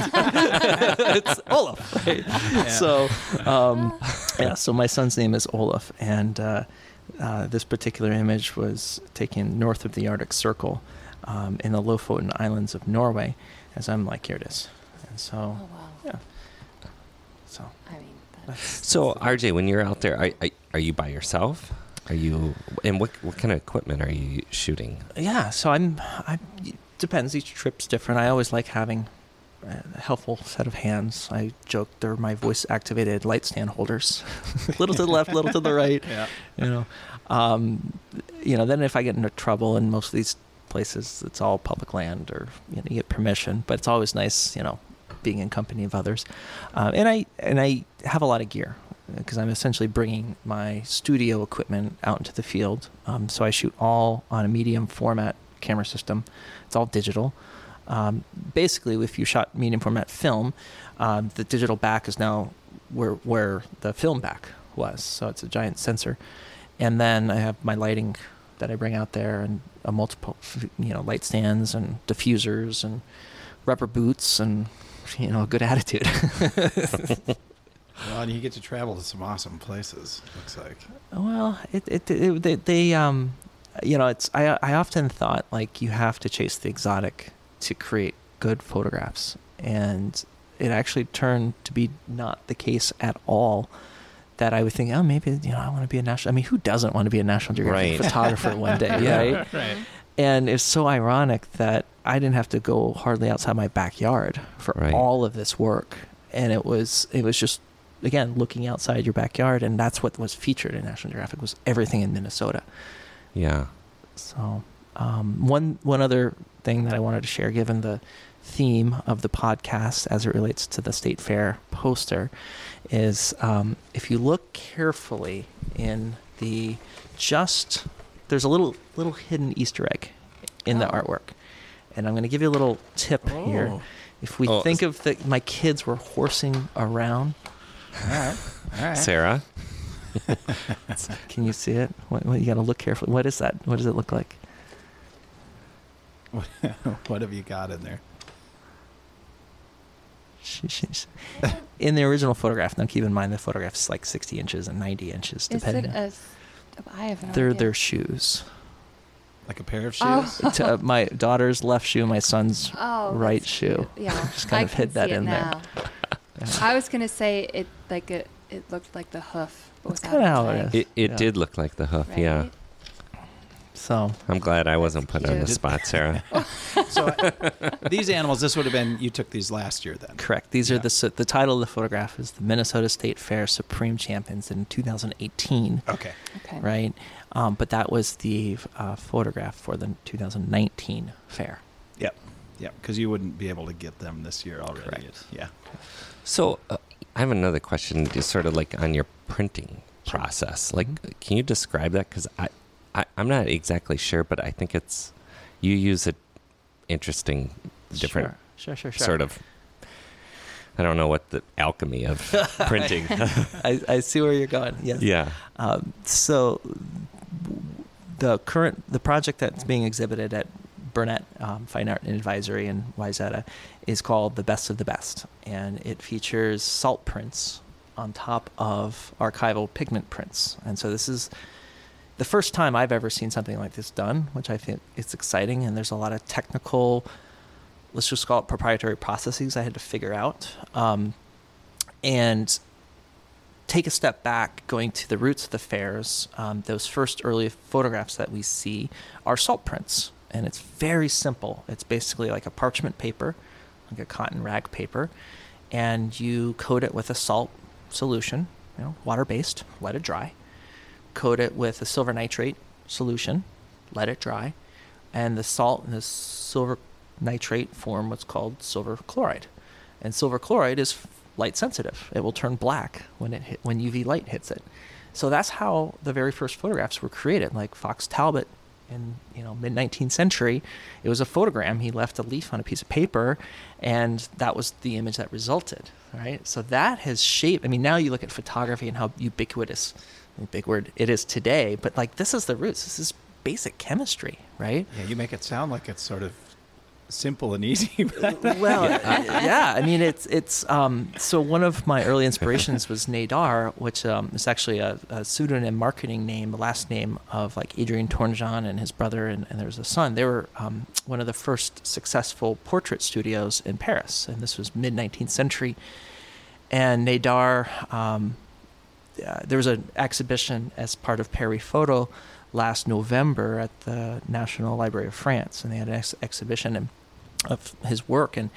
It's Olaf, right? So, um, yeah. So my son's name is Olaf, and uh, uh, this particular image was taken north of the Arctic Circle, um, in the Lofoten Islands of Norway. As I'm like, here it is, and so
Oh wow.
yeah. So
I mean,
that's
So, R J, when you're out there, are, are, are you by yourself? are you, and what what kind of equipment are you shooting?
Yeah, so I'm. I depends. Each trip's different. I always like having a helpful set of hands. I joke they're my voice-activated light stand holders, little to the left, little to the right.
Yeah.
You know, um, you know. Then if I get into trouble in most of these places, it's all public land, or you know, you get permission. But it's always nice, you know, being in company of others. Um, and I and I have a lot of gear, because I'm essentially bringing my studio equipment out into the field. Um, so I shoot all on a medium format camera system. It's all digital. Um, basically, if you shot medium format film, um, the digital back is now where where the film back was. So it's a giant sensor. And then I have my lighting that I bring out there, and a multiple, you know, light stands and diffusers and rubber boots and, you know, a good attitude.
Well, and you get to travel to some awesome places, looks like.
Well, it, it, it they, they um, you know, it's I I often thought like you have to chase the exotic to create good photographs, and it actually turned to be not the case at all. That I would think, oh, maybe, you know, I want to be a national. I mean, who doesn't want to be a National Geographic
Right.
photographer one day,
Yeah.
right?
Right.
And it's so ironic that I didn't have to go hardly outside my backyard for
Right.
all of this work, and it was it was just, again, looking outside your backyard, and that's what was featured in National Geographic, was everything in Minnesota.
Yeah.
So um, one one other thing that I wanted to share, given the theme of the podcast as it relates to the State Fair poster, is um, if you look carefully in the just there's a little little hidden Easter egg in the
Oh.
artwork, and I'm going to give you a little tip here.
Oh.
If we
Oh,
think
is-
of the my kids were horsing around,
All right. All right.
Sarah?
can you see it? What, what, you got to look carefully. What is that? What does it look like?
What have you got in there?
She- she's- in the original photograph, now keep in mind the photograph's like sixty inches and ninety inches,
Is
depending.
it
on,
a? s- I have no
they're
idea.
their shoes.
Like a pair of
Oh.
shoes?
To, uh, my daughter's left shoe, my son's
Oh,
right
that's
shoe.
cute. Yeah,
Just kind
I
of
can
hid that
see it
in there.
now.
Yeah.
I was gonna say it like it. It looked like the hoof. But
That's
without
kinda
the
how it
leg,
is.
It, it
Yeah.
did look like the hoof,
right?
yeah.
So
I'm glad I wasn't put on the
cute.
spot, Sarah.
So uh, these animals, this would have been, you took these last year then?
correct. These are
Yeah.
the su- the title of the photograph is the Minnesota State Fair Supreme Champions in two thousand eighteen.
Okay.
Okay.
Right, um, but that was the uh, photograph for the two thousand nineteen fair.
Yep. Yep. Because you wouldn't be able to get them this year already.
Correct.
Yeah.
So uh, I have another question, just sort of like on your printing process. Like,
Mhm.
can you describe that? Because I, I, I'm not exactly sure, but I think it's, you use a interesting, different
Sure, sure, sure. sure.
sort of, I don't know what the alchemy of printing.
I, I see where you're going. Yes.
Yeah.
Um, so the current the project that's being exhibited at Burnett um, Fine Art and Advisory in Wayzata is called The Best of the Best, and it features salt prints on top of archival pigment prints. And so this is the first time I've ever seen something like this done, which I think is exciting. And there's a lot of technical, let's just call it proprietary processes I had to figure out. Um, and take a step back, going to the roots of the fairs, um, those first early photographs that we see are salt prints. And it's very simple. It's basically like a parchment paper, like a cotton rag paper, and you coat it with a salt solution, you know, water-based, let it dry. Coat it with a silver nitrate solution, let it dry. And the salt and the silver nitrate form what's called silver chloride. And silver chloride is light sensitive. It will turn black when it hit, when U V light hits it. So that's how the very first photographs were created. Like Fox Talbot in, you know, mid nineteenth century, it was a photogram. He left a leaf on a piece of paper, and that was the image that resulted, right? So that has shaped, I mean, now you look at photography and how ubiquitous, big word, it is today, but like this is the roots. This is basic chemistry, right?
Yeah, you make it sound like it's sort of simple and easy. But
Well, yeah. I mean, it's it's um, so one of my early inspirations was Nadar, which um, is actually a, a pseudonym marketing name, the last name of like Adrien Tournejean and his brother, and, and there's a son. They were um, one of the first successful portrait studios in Paris, and this was mid nineteenth century. And Nadar, um, uh, there was an exhibition as part of Paris Photo last November at the National Library of France, and they had an ex- exhibition and, of his work, and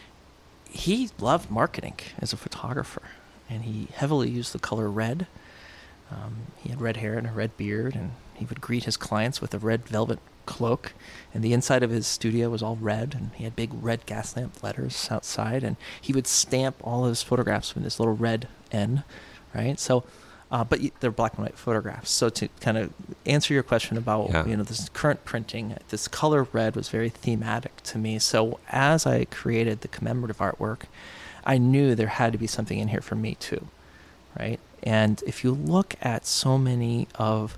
he loved marketing as a photographer, and he heavily used the color red. Um, he had red hair and a red beard, and he would greet his clients with a red velvet cloak, and the inside of his studio was all red, and he had big red gas lamp letters outside, and he would stamp all his photographs with this little red N, right? So, uh, but y- they're black and white photographs. So to kind of answer your question about,
Yeah.
you know, this current printing, this color red was very thematic to me. So as I created the commemorative artwork, I knew there had to be something in here for me too, right? And if you look at so many of,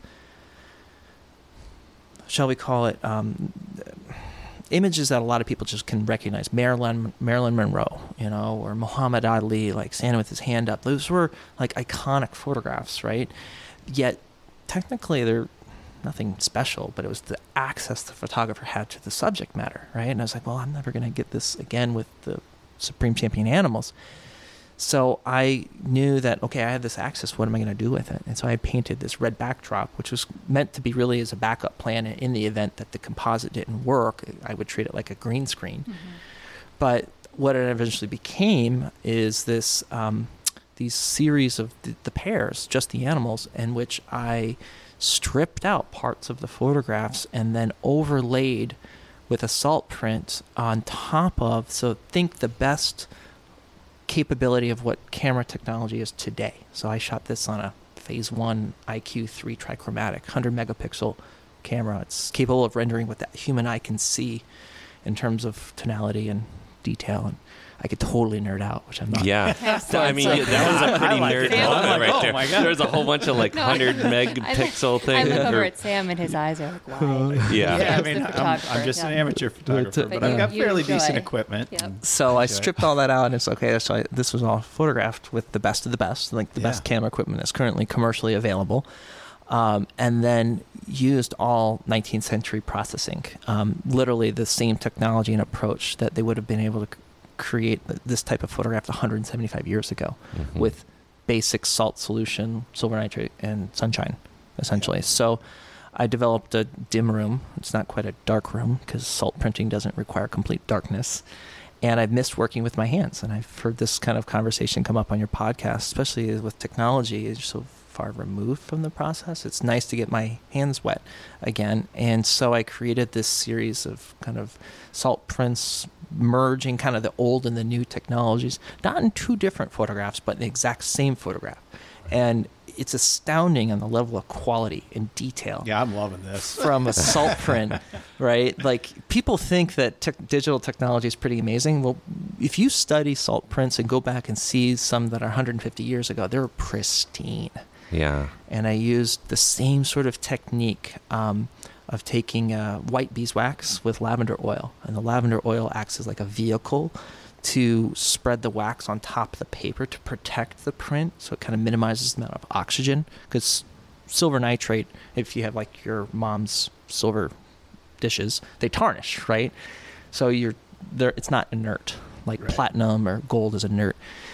shall we call it, um, images that a lot of people just can recognize, Marilyn Marilyn Monroe, you know, or Muhammad Ali, like standing with his hand up. Those were like iconic photographs, right? Yet technically they're nothing special, but it was the access the photographer had to the subject matter, right? And I was like, well, I'm never going to get this again with the Supreme Champion Animals. So I knew that, okay, I have this access. What am I going to do with it? And so I painted this red backdrop, which was meant to be really as a backup plan in the event that the composite didn't work. I would treat it like a green screen. Mm-hmm. But what it eventually became is this um, these series of the, the pairs, just the animals, in which I stripped out parts of the photographs and then overlaid with a salt print on top of, so think the best capability of what camera technology is today. So I shot this on a phase one I Q three trichromatic, one hundred megapixel camera. It's capable of rendering what the human eye can see in terms of tonality and detail. And I could totally nerd out, which I'm not.
Yeah. I mean, yeah, that was a pretty
like
nerd
it.
moment
I'm like,
right
oh
there.
my God.
There's a whole bunch of like
No.
one hundred megapixel
I
things.
look over
or-
at Sam and his eyes are like wide.
Yeah.
Yeah, I
As
mean,
the
I'm,
photographer,
I'm just an
yeah.
amateur photographer,
But
but,
you-
I've got
you
fairly
enjoy.
decent equipment.
Yep.
and
So I
enjoy it.
stripped all that out, and it's okay. So I, this was all photographed with the best of the best, like the
Yeah.
best camera equipment that's currently commercially available, um, and then used all nineteenth century processing, um, literally the same technology and approach that they would have been able to c- create this type of photograph one hundred seventy-five years ago
Mhm.
with basic salt solution, silver nitrate, and sunshine, essentially. So I developed a dim room. It's not quite a dark room because salt printing doesn't require complete darkness. And I've missed working with my hands. And I've heard this kind of conversation come up on your podcast, especially with technology. It's so far removed from the process. It's nice to get my hands wet again. And so I created this series of kind of salt prints, merging kind of the old and the new technologies, not in two different photographs, but in the exact same photograph. And it's astounding on the level of quality and detail
Yeah, I'm loving this.
from a salt print, right? Like people think that te- digital technology is pretty amazing. Well, if you study salt prints and go back and see some that are one hundred fifty years ago, they're pristine.
Yeah.
And I used the same sort of technique um, of taking uh, white beeswax with lavender oil, and the lavender oil acts as like a vehicle to spread the wax on top of the paper to protect the print, so it kind of minimizes the amount of oxygen, because silver nitrate, if you have like your mom's silver dishes, they tarnish, right? So you're there, it's not inert like
Right.
platinum or gold is inert.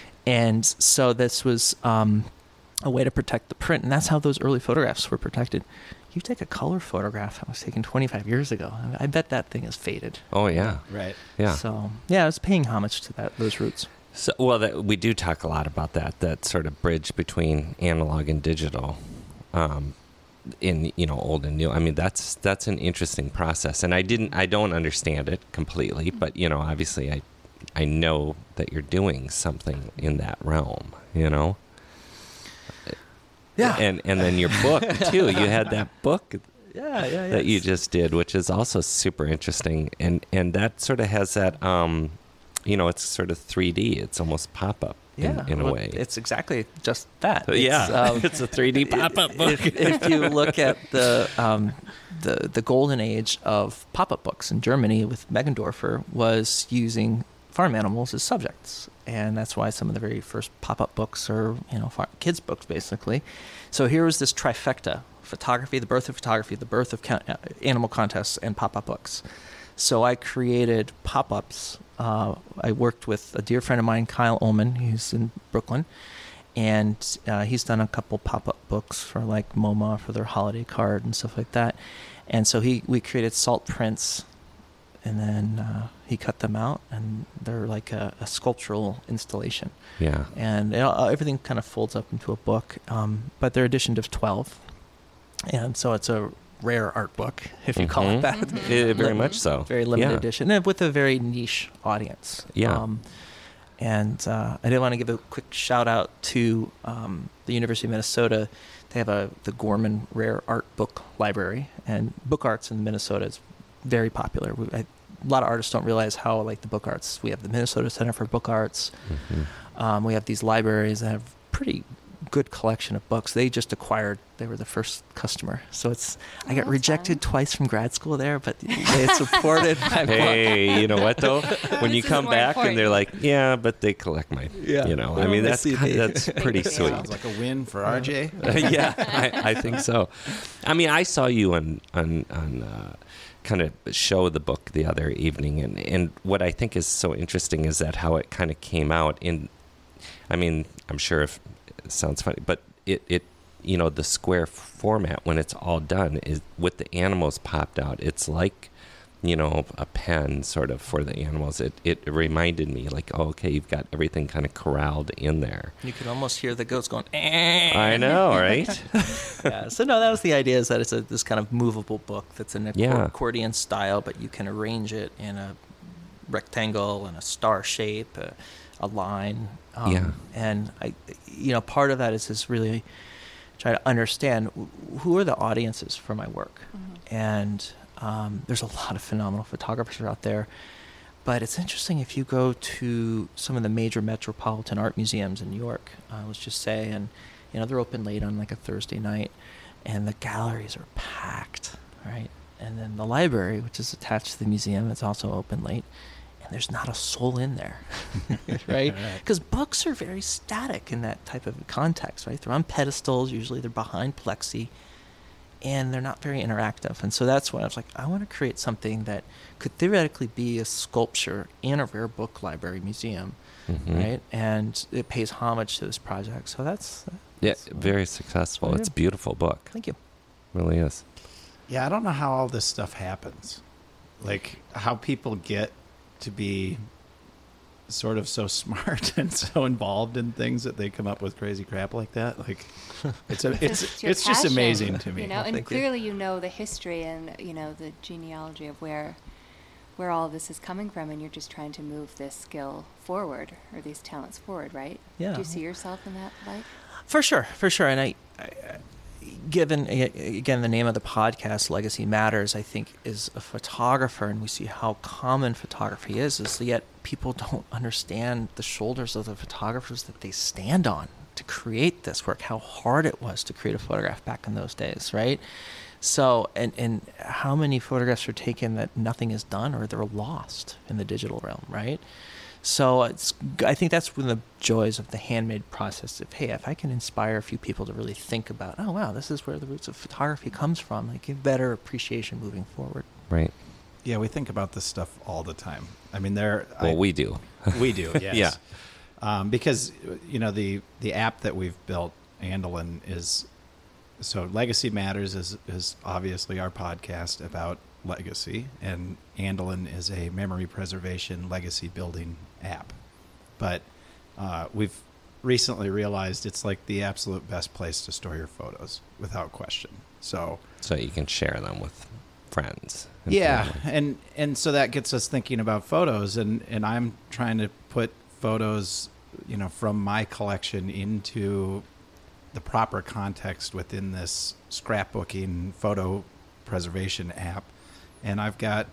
And so this was um, a way to protect the print, and that's how those early photographs were protected. You take a color photograph that was taken twenty-five years ago, I bet that thing is faded.
Oh yeah.
Right.
Yeah.
So yeah, I was paying homage to that those roots.
So, well, that, we do talk a lot about that, that sort of bridge between analog and digital, um, in, you know, old and new. I mean, that's, that's an interesting process, and I didn't, I don't understand it completely, but, you know, obviously I, I know that you're doing something in that realm, you know?
Yeah.
And, and then your book too, you had that book
Yeah, yeah, yeah.
that you just did, which is also super interesting. And, and that sort of has that, um, you know, it's sort of three D. It's almost pop-up
yeah,
in, in a
well,
way.
It's exactly just that.
So,
It's,
yeah,
um,
it's a three D pop-up book.
If, if you look at the um, the the golden age of pop-up books in Germany with Meggendorfer was using farm animals as subjects, and that's why some of the very first pop-up books are, you know, farm, kids books basically. So here was this trifecta: photography, the birth of photography, the birth of count, uh, animal contests, and pop-up books. So I created pop-ups. Uh, I worked with a dear friend of mine, Kyle Ullman, who's in Brooklyn, and uh, he's done a couple pop-up books for like MoMA for their holiday card and stuff like that. And so he we created salt prints, and then uh, he cut them out, and they're like a, a sculptural installation.
Yeah.
And it, uh, everything kind of folds up into a book, um, but they're edition of twelve, and so it's a rare art book, if you call
Mhm.
it that.
Mhm.
Eh, very much so.
Very limited
Yeah.
edition, and with a very niche audience.
Yeah.
Um, and uh, I did want to give a quick shout out to um, the University of Minnesota. They have a the Gorman Rare Art Book Library, and book arts in Minnesota is very popular. We, I, a lot of artists don't realize how like the book arts. We have the Minnesota Center for Book Arts.
Mhm.
Um, we have these libraries that have pretty good collection of books. They just acquired. They were the first customer, so it's. I
Oh,
got
that's
rejected
fun.
twice from grad school there, but they supported my book.
Hey, you know what though? When you
This is
come
more
back and they're
important.
like, yeah, but they collect my,
Yeah.
you know,
They
I mean
don't
that's
miss
kind
you.
that's pretty
Thank you.
sweet.
Sounds like a win for R J.
Yeah, I, I think so. I mean, I saw you on on on uh, kind of show the book the other evening, and and what I think is so interesting is that how it kind of came out in. I mean, I'm sure if it sounds funny, but it it you know the square format when it's all done is with the animals popped out. It's like, you know, a pen sort of for the animals. It it reminded me like, oh, okay, you've got everything kind of corralled in there.
You could almost hear the goats going. Eh.
I know, right?
Yeah. So no, that was the idea. Is that it's a this kind of movable book that's in a
Yeah.
accordion style, but you can arrange it in a rectangle and a star shape, a, a line. Um,
Yeah.
And I, you know, part of that is just really try to understand wh- who are the audiences for my work, and um, there's a lot of phenomenal photographers out there. But it's interesting if you go to some of the major metropolitan art museums in New York, uh, let's just say, and you know they're open late on like a Thursday night, and the galleries are packed, right? And then the library, which is attached to the museum, it's also open late, and there's not a soul in there, right? Because books are very static in that type of context, right? They're on pedestals, usually they're behind plexi, and they're not very interactive. And so that's why I was like, I want to create something that could theoretically be a sculpture in a rare book library museum,
Mhm.
right? And it pays homage to this project. So that's,
Yeah,
that's uh,
very successful.
yeah.
It's a beautiful book.
Thank you.
Really is.
Yeah, I don't know how all this stuff happens. Like how people get to be sort of so smart and so involved in things that they come up with crazy crap like that. Like it's a, it's
It's your
it's just
passion,
amazing to me.
You know, and
Thank you.
clearly you know the history and you know the genealogy of where where all this is coming from, and you're just trying to move this skill forward or these talents forward, right?
Yeah.
Do you see yourself in that light?
For sure, for sure. And I, I I- given a- again the name of the podcast, Legacy Matters, I think is a photographer, and we see how common photography is. Is yet people don't understand the shoulders of the photographers that they stand on to create this work. How hard it was to create a photograph back in those days, right? So, and and how many photographs are taken that nothing is done or they're lost in the digital realm, right? So it's, I think that's one of the joys of the handmade process. If hey, if I can inspire a few people to really think about, oh wow, this is where the roots of photography comes from, like give better appreciation moving forward.
Right.
Yeah, we think about this stuff all the time. I mean, there.
Well,
I,
we do.
we do. Yes.
Yeah.
Um, because you know the the app that we've built, Andelin, is so Legacy Matters is is obviously our podcast about legacy, and Andelin is a memory preservation legacy building app. But uh, we've recently realized it's like the absolute best place to store your photos, without question. So
So you can share them with friends. and
yeah,
family.
and and so that gets us thinking about photos, and and I'm trying to put photos, you know, from my collection into the proper context within this scrapbooking photo preservation app, and I've got,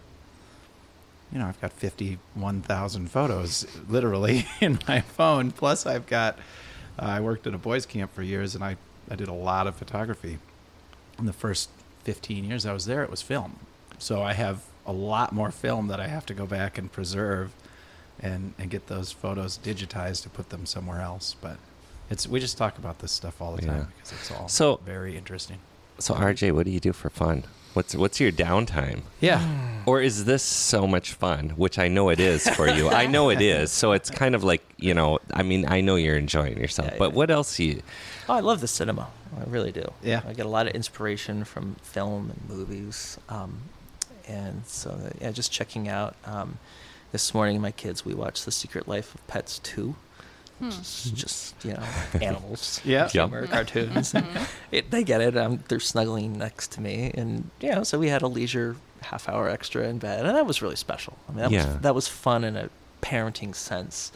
you know, I've got fifty-one thousand photos literally in my phone. Plus, I've got, uh, I worked at a boys' camp for years, and I I did a lot of photography. In the first fifteen years I was there, it was film. So I have a lot more film that I have to go back and preserve and, and get those photos digitized to put them somewhere else. But it's we just talk about this stuff all the time
Yeah.
because it's all
So-
very interesting.
So R J, what do you do for fun? What's what's your downtime?
Yeah.
Or is this so much fun? Which I know it is for you. I know it is. So it's kind of like, you know, I mean, I know you're enjoying yourself,
Yeah,
but
yeah.
what else you...
Oh, I love the cinema. I really do.
Yeah.
I get a lot of inspiration from film and movies. Um, and so, uh, yeah, just checking out. Um, this morning, my kids, we watched The Secret Life of Pets two.
Hmm.
Just, just, you know, animals.
Yeah.
Humor,
Yep.
cartoons. It, they get it. Um, they're snuggling next to me. And, you know, so we had a leisure half hour extra in bed. And that was really special. I mean, that,
Yeah.
was, that was fun in a parenting sense.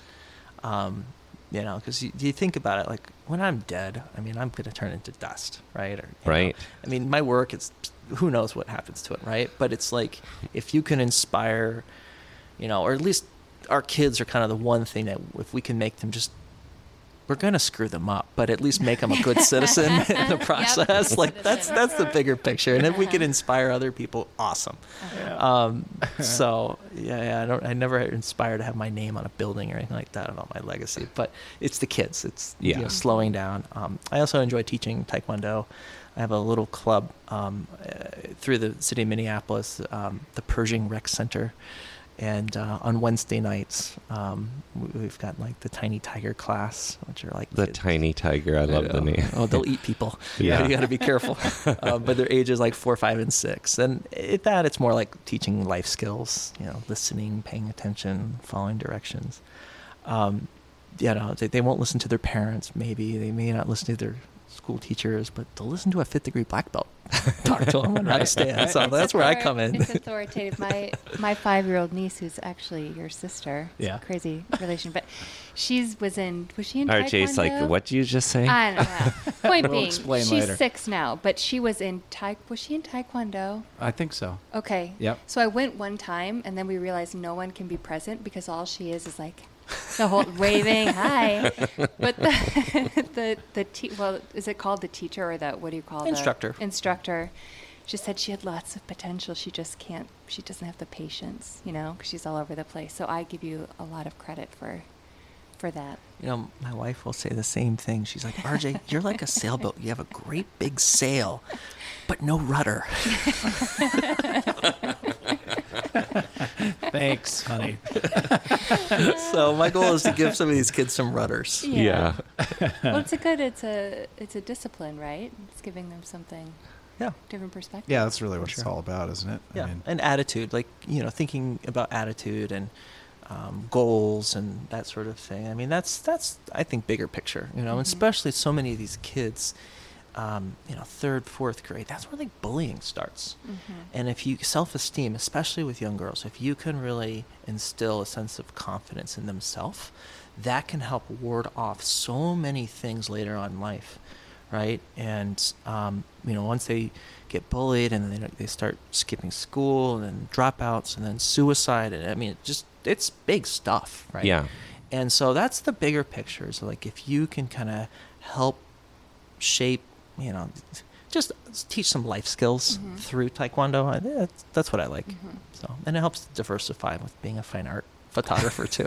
Um, you know, because you, you think about it, like, when I'm dead, I mean, I'm going to turn into dust, right? Or, you
Right.
know, I mean, my work, it's, who knows what happens to it, right? But it's like, if you can inspire, you know, or at least our kids are kind of the one thing that if we can make them just, we're going to screw them up, but at least make them a good citizen in the
Yep.
process. Like, that's,
Citizen.
that's the bigger picture. And if we can inspire other people, awesome. Um, so yeah, yeah, I don't, I never inspire to have my name on a building or anything like that about my legacy, but it's the kids. It's you
Yeah.
know, slowing down. Um, I also enjoy teaching Taekwondo. I have a little club um, uh, through the city of Minneapolis, um, the Pershing Rec Center. And uh, on Wednesday nights, um, we- we've got like the Tiny Tiger class, which are like
The
kids-
Tiny Tiger, I love the
know.
name.
Oh, they'll eat people.
Yeah.
You got to be careful. uh, but their ages like four, five, and six. And at that, it's more like teaching life skills. You know, listening, paying attention, following directions. Um, you know, they, they won't listen to their parents. Maybe they may not listen to their school teachers, but they'll listen to a fifth degree black belt talk to them on how to stand. So that's where I come in.
It's authoritative. My my five year old niece, who's actually your sister, it's
Yeah.
a crazy relation, but she's was in was she in
R J's like,
Taekwondo?
what did you just say?
I don't know. Point
We'll
being,
explain
she's
later.
six now, but she was in taek. Was she in Taekwondo?
I think so.
Okay.
Yep.
So I went one time, and then we realized no one can be present because all she is is like the whole waving hi. But the the the te- well, is it called the teacher or the what do you call
Instructor.
the instructor? She said she had lots of potential. She just can't. She doesn't have the patience, you know, 'cause she's all over the place. So I give you a lot of credit for for that.
You know, my wife will say the same thing. She's like, R J, you're like a sailboat. You have a great big sail, but no rudder.
Thanks, honey.
So my goal is to give some of these kids some rudders.
Yeah.
Well, it's a good. It's a it's a discipline, right? It's giving them something
Yeah.
different perspective.
Yeah, that's really what
For
it's
sure.
all about, isn't it?
Yeah,
I mean,
and attitude, like, you know, thinking about attitude and um, goals and that sort of thing. I mean, that's, that's I think, bigger picture, you know,
Mhm.
especially so many of these kids, um, you know, third, fourth grade, that's where, like, bullying starts.
Mhm.
And if you, self-esteem, especially with young girls, if you can really instill a sense of confidence in themselves, that can help ward off so many things later on in life, right? And, um, you know, once they get bullied and then they start skipping school and then dropouts and then suicide, and I mean, it just, it's big stuff, right?
Yeah.
And so that's the bigger picture. So, like, if you can kind of help shape, you know, just teach some life skills
Mhm.
through Taekwondo, I, that's, that's what I like.
Mhm.
So, and it helps diversify with being a fine art photographer too.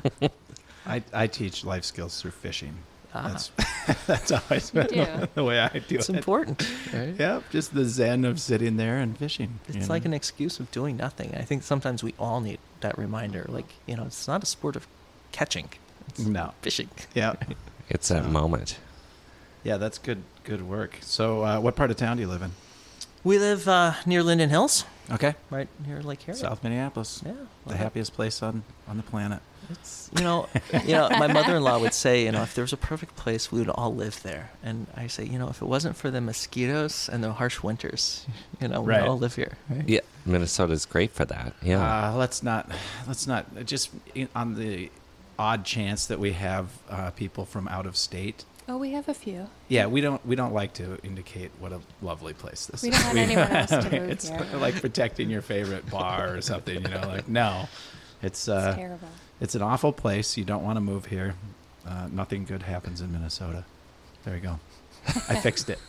I, I teach life skills through fishing.
Ah.
That's that's always
You
been
do.
the way I do
It's
it.
important, right?
Yep, just the zen of sitting there and fishing. you
It's
know?
like an excuse of doing nothing. I think sometimes we all need that reminder. Like, you know, it's not a sport of catching. It's
No.
fishing.
Yeah,
It's that
Uh,
moment.
yeah, that's good. Good work. So, uh, what part of town do you live in?
We live uh, near Linden Hills,
Okay,
right near Lake Harriet.
South Minneapolis.
Yeah.
the
well,
happiest place on on the planet.
It's, you know, you know, my mother-in-law would say, you know, if there was a perfect place, we would all live there. And I say, you know, if it wasn't for the mosquitoes and the harsh winters, you know, we'd
Right.
all live here. Right?
Yeah. Minnesota's great for that. Yeah.
Uh, let's not. Let's not. Just in, on the odd chance that we have uh, people from out of state.
Oh, we have a few.
Yeah, we don't. We don't like to indicate what a lovely place this
We
is.
don't want anyone else to move
It's
here.
like protecting your favorite bar or something. You know, like no, it's uh,
It's terrible.
it's an awful place. You don't want to move here. Uh, nothing good happens in Minnesota. There you go. I fixed it.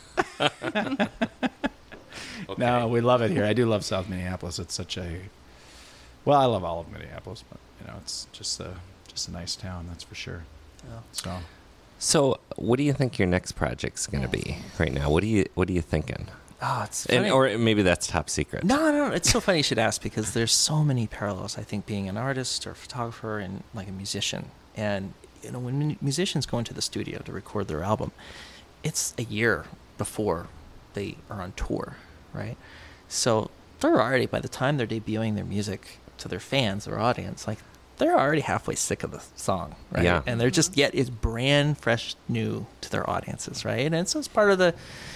No, we love it here. I do love South Minneapolis. It's such a well, I love all of Minneapolis, but you know, it's just a just a nice town. That's for sure.
Yeah.
So.
So, what do you think your next project's going to be right now? What do you What are you thinking?
Oh, it's
And,
funny.
or maybe that's top secret.
No, no, no. It's so funny you should ask because there's so many parallels, I think, being an artist or a photographer and like a musician. And, you know, when mu- musicians go into the studio to record their album, it's a year before they are on tour, right? So they're already, by the time they're debuting their music to their fans or audience, like they're already halfway sick of the song, right?
Yeah.
And they're just yet it's brand fresh new to their audiences, right? And so it's part of the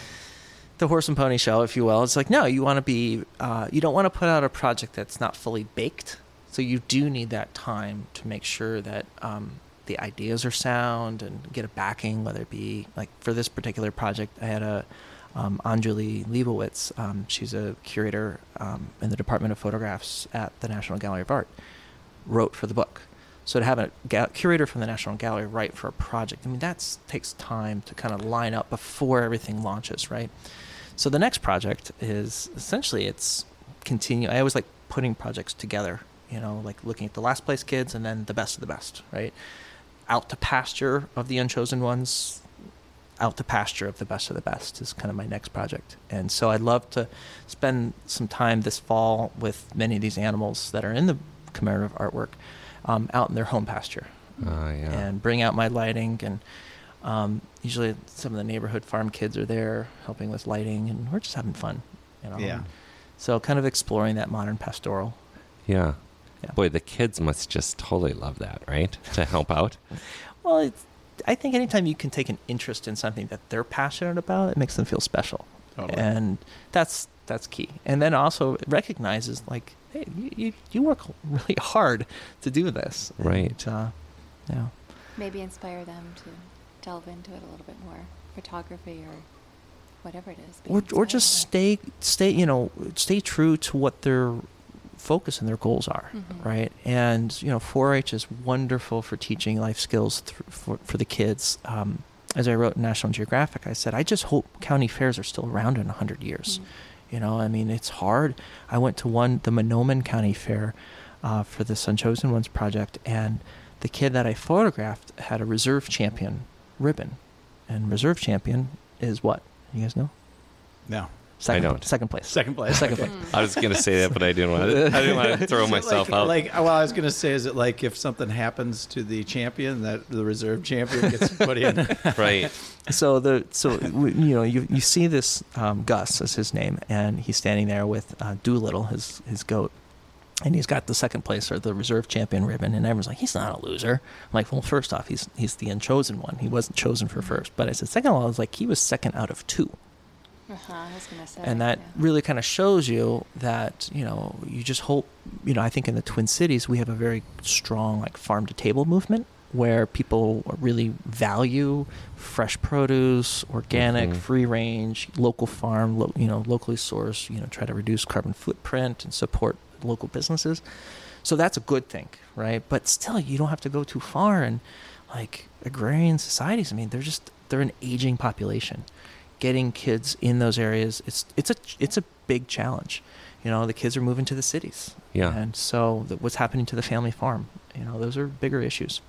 the horse and pony show, if you will. It's like, no, you want to be, uh, you don't want to put out a project that's not fully baked. So you do need that time to make sure that um, the ideas are sound and get a backing, whether it be like for this particular project, I had a um, Anjali Leibowitz. Um, she's a curator um, in the Department of Photographs at the National Gallery of Art, wrote for the book. So to have a ga- curator from the National Gallery write for a project, I mean, that takes time to kind of line up before everything launches, right? So the next project is essentially it's continue. I always like putting projects together, you know, like looking at the last place kids and then the best of the best, right? Out to pasture of the unchosen ones, out to pasture of the best of the best is kind of my next project. And so I'd love to spend some time this fall with many of these animals that are in the commemorative artwork um, out in their home pasture.
Oh, yeah.
And bring out my lighting and Um, usually some of the neighborhood farm kids are there helping with lighting and we're just having fun, you know?
Yeah.
So kind of exploring that modern pastoral.
Yeah.
Yeah.
Boy, the kids must just totally love that, right? To help out.
Well, it's, I think anytime you can take an interest in something that they're passionate about, it makes them feel special.
Totally.
And that's, that's key. And then also it recognizes like, hey, you, you, you work really hard to do this.
Right.
And, uh, yeah.
Maybe inspire them to delve into it a little bit more, photography or whatever it is. being
Or, or
inspired
just
by.
stay, stay, you know, stay true to what their focus and their goals are,
Mhm.
right? And, you know, four H is wonderful for teaching life skills th- for, for the kids. Um, as I wrote in National Geographic, I said, I just hope county fairs are still around in one hundred years.
Mhm.
You know, I mean, it's hard. I went to one, the Monoman County Fair uh, for this Unchosen Ones project, and the kid that I photographed had a reserve champion ribbon. And reserve champion is what? You guys know?
No.
Second,
I don't.
Second place.
Second place.
Second
Okay.
place.
I was going to say that, but I didn't want to. I didn't want to throw
Is it
myself
like,
out.
Like, well, I was going to say, is it like if something happens to the champion, that the reserve champion gets put in?
Right.
So the so we- you know you you see this um, Gus is his name, and he's standing there with uh, Doolittle, his his goat, and he's got the second place or the reserve champion ribbon, and everyone's like, he's not a loser. I'm like, well, first off, he's he's the unchosen one. He wasn't chosen for first, but I said second of all, I was like, he was second out of two.
Uh-huh, I was gonna say.
And that
yeah.
really kind of shows you that, you know, you just hope, you know, I think in the Twin Cities, we have a very strong, like, farm to table movement where people really value fresh produce, organic,
Mhm.
free range, local farm, lo- you know, locally sourced, you know, try to reduce carbon footprint and support local businesses. So that's a good thing, right? But still, you don't have to go too far. And like agrarian societies, I mean, they're just, they're an aging population. Getting kids in those areas, it's it's a it's a big challenge. You know, the kids are moving to the cities,
Yeah.
and so the, what's happening to the family farm? You know, those are bigger issues.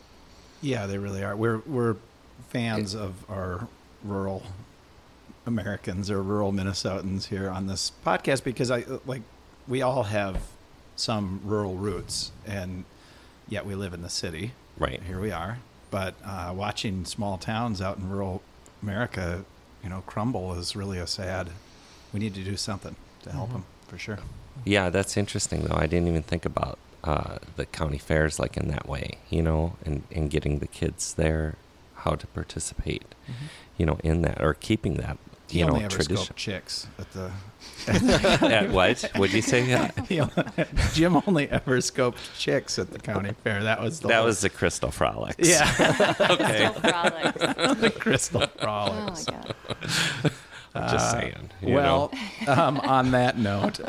Yeah, they really are. We're we're fans of our rural Americans or rural Minnesotans here on this podcast because I like we all have some rural roots, and yet we live in the city.
Right.
Here we are. But uh, watching small towns out in rural America, you know, crumble is really a sad. We need to do something to help
Mhm.
them for sure.
Yeah, that's interesting, though. I didn't even think about uh, the county fairs like in that way, you know, and, and getting the kids there, how to participate, you know, in that or keeping that,
He
you know,
only ever
tradition.
scoped chicks at the.
At what? What'd you say? Yeah.
He only- Jim only ever scoped chicks at the county fair. That was the
That
whole-
was the Crystal Frolics.
yeah.
Okay.
Still frolics.
the crystal
Oh
frolics.
my god.
I'm just
Uh,
saying. You
well,
know.
um, on that note,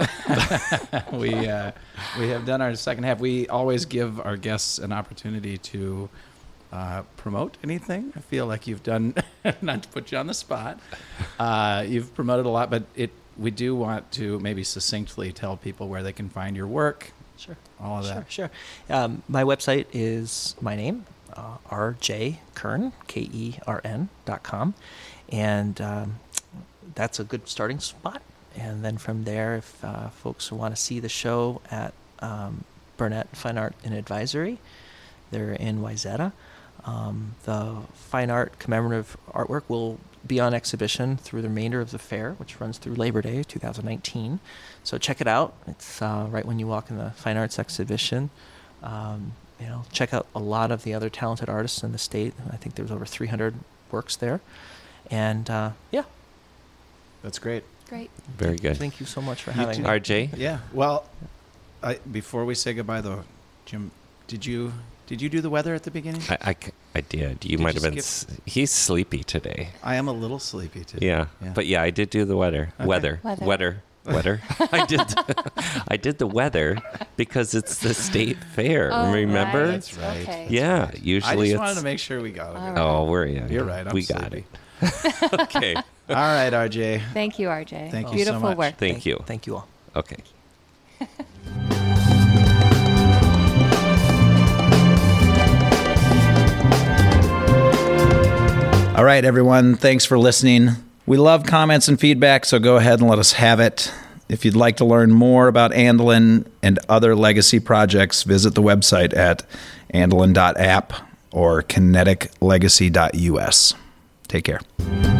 we uh, we have done our second half. We always give our guests an opportunity to uh, promote anything. I feel like you've done, not to put you on the spot, uh, you've promoted a lot, but it we do want to maybe succinctly tell people where they can find your work,
Sure.
all of
Sure,
that.
sure. Um, my website is my name, uh, R J Kern, K E R N dot com. And um, that's a good starting spot. And then from there, if uh, folks want to see the show at um, Burnett Fine Art and Advisory, they're in Wayzata. Um, the fine art commemorative artwork will be on exhibition through the remainder of the fair, which runs through Labor Day two thousand nineteen. So check it out. It's uh, right when you walk in the fine arts exhibition. Um, you know, check out a lot of the other talented artists in the state. I think there's over three hundred works there. And uh, yeah.
That's great.
Great.
Very good.
Thank you so much for
You
having
too.
me.
R J?
Yeah. Well, I, before we say goodbye, though, Jim, did you did you do the weather at the beginning?
I, I c- I did. You
Did
might
you
have been.
skip-
S- he's sleepy today.
I am a little sleepy today.
Yeah. But yeah, I did do the weather.
Okay.
Weather.
Weather.
Weather. Weather. I did. I did the weather because it's the state fair.
Oh,
Remember?
right.
That's right.
Okay.
Yeah.
I
Usually
just
it's.
wanted to make sure we got it.
All right.
Oh, we're yeah.
You're right. I'm
we
sleepy.
got it. Okay.
All right, R J.
Thank you, R J.
Thank you so
Beautiful
much.
work.
Thank you.
Thank you all.
Okay.
All right, everyone. Thanks for listening. We love comments and feedback, so go ahead and let us have it. If you'd like to learn more about Andelin and other legacy projects, visit the website at andelin dot app or kinetic legacy dot u s. Take care.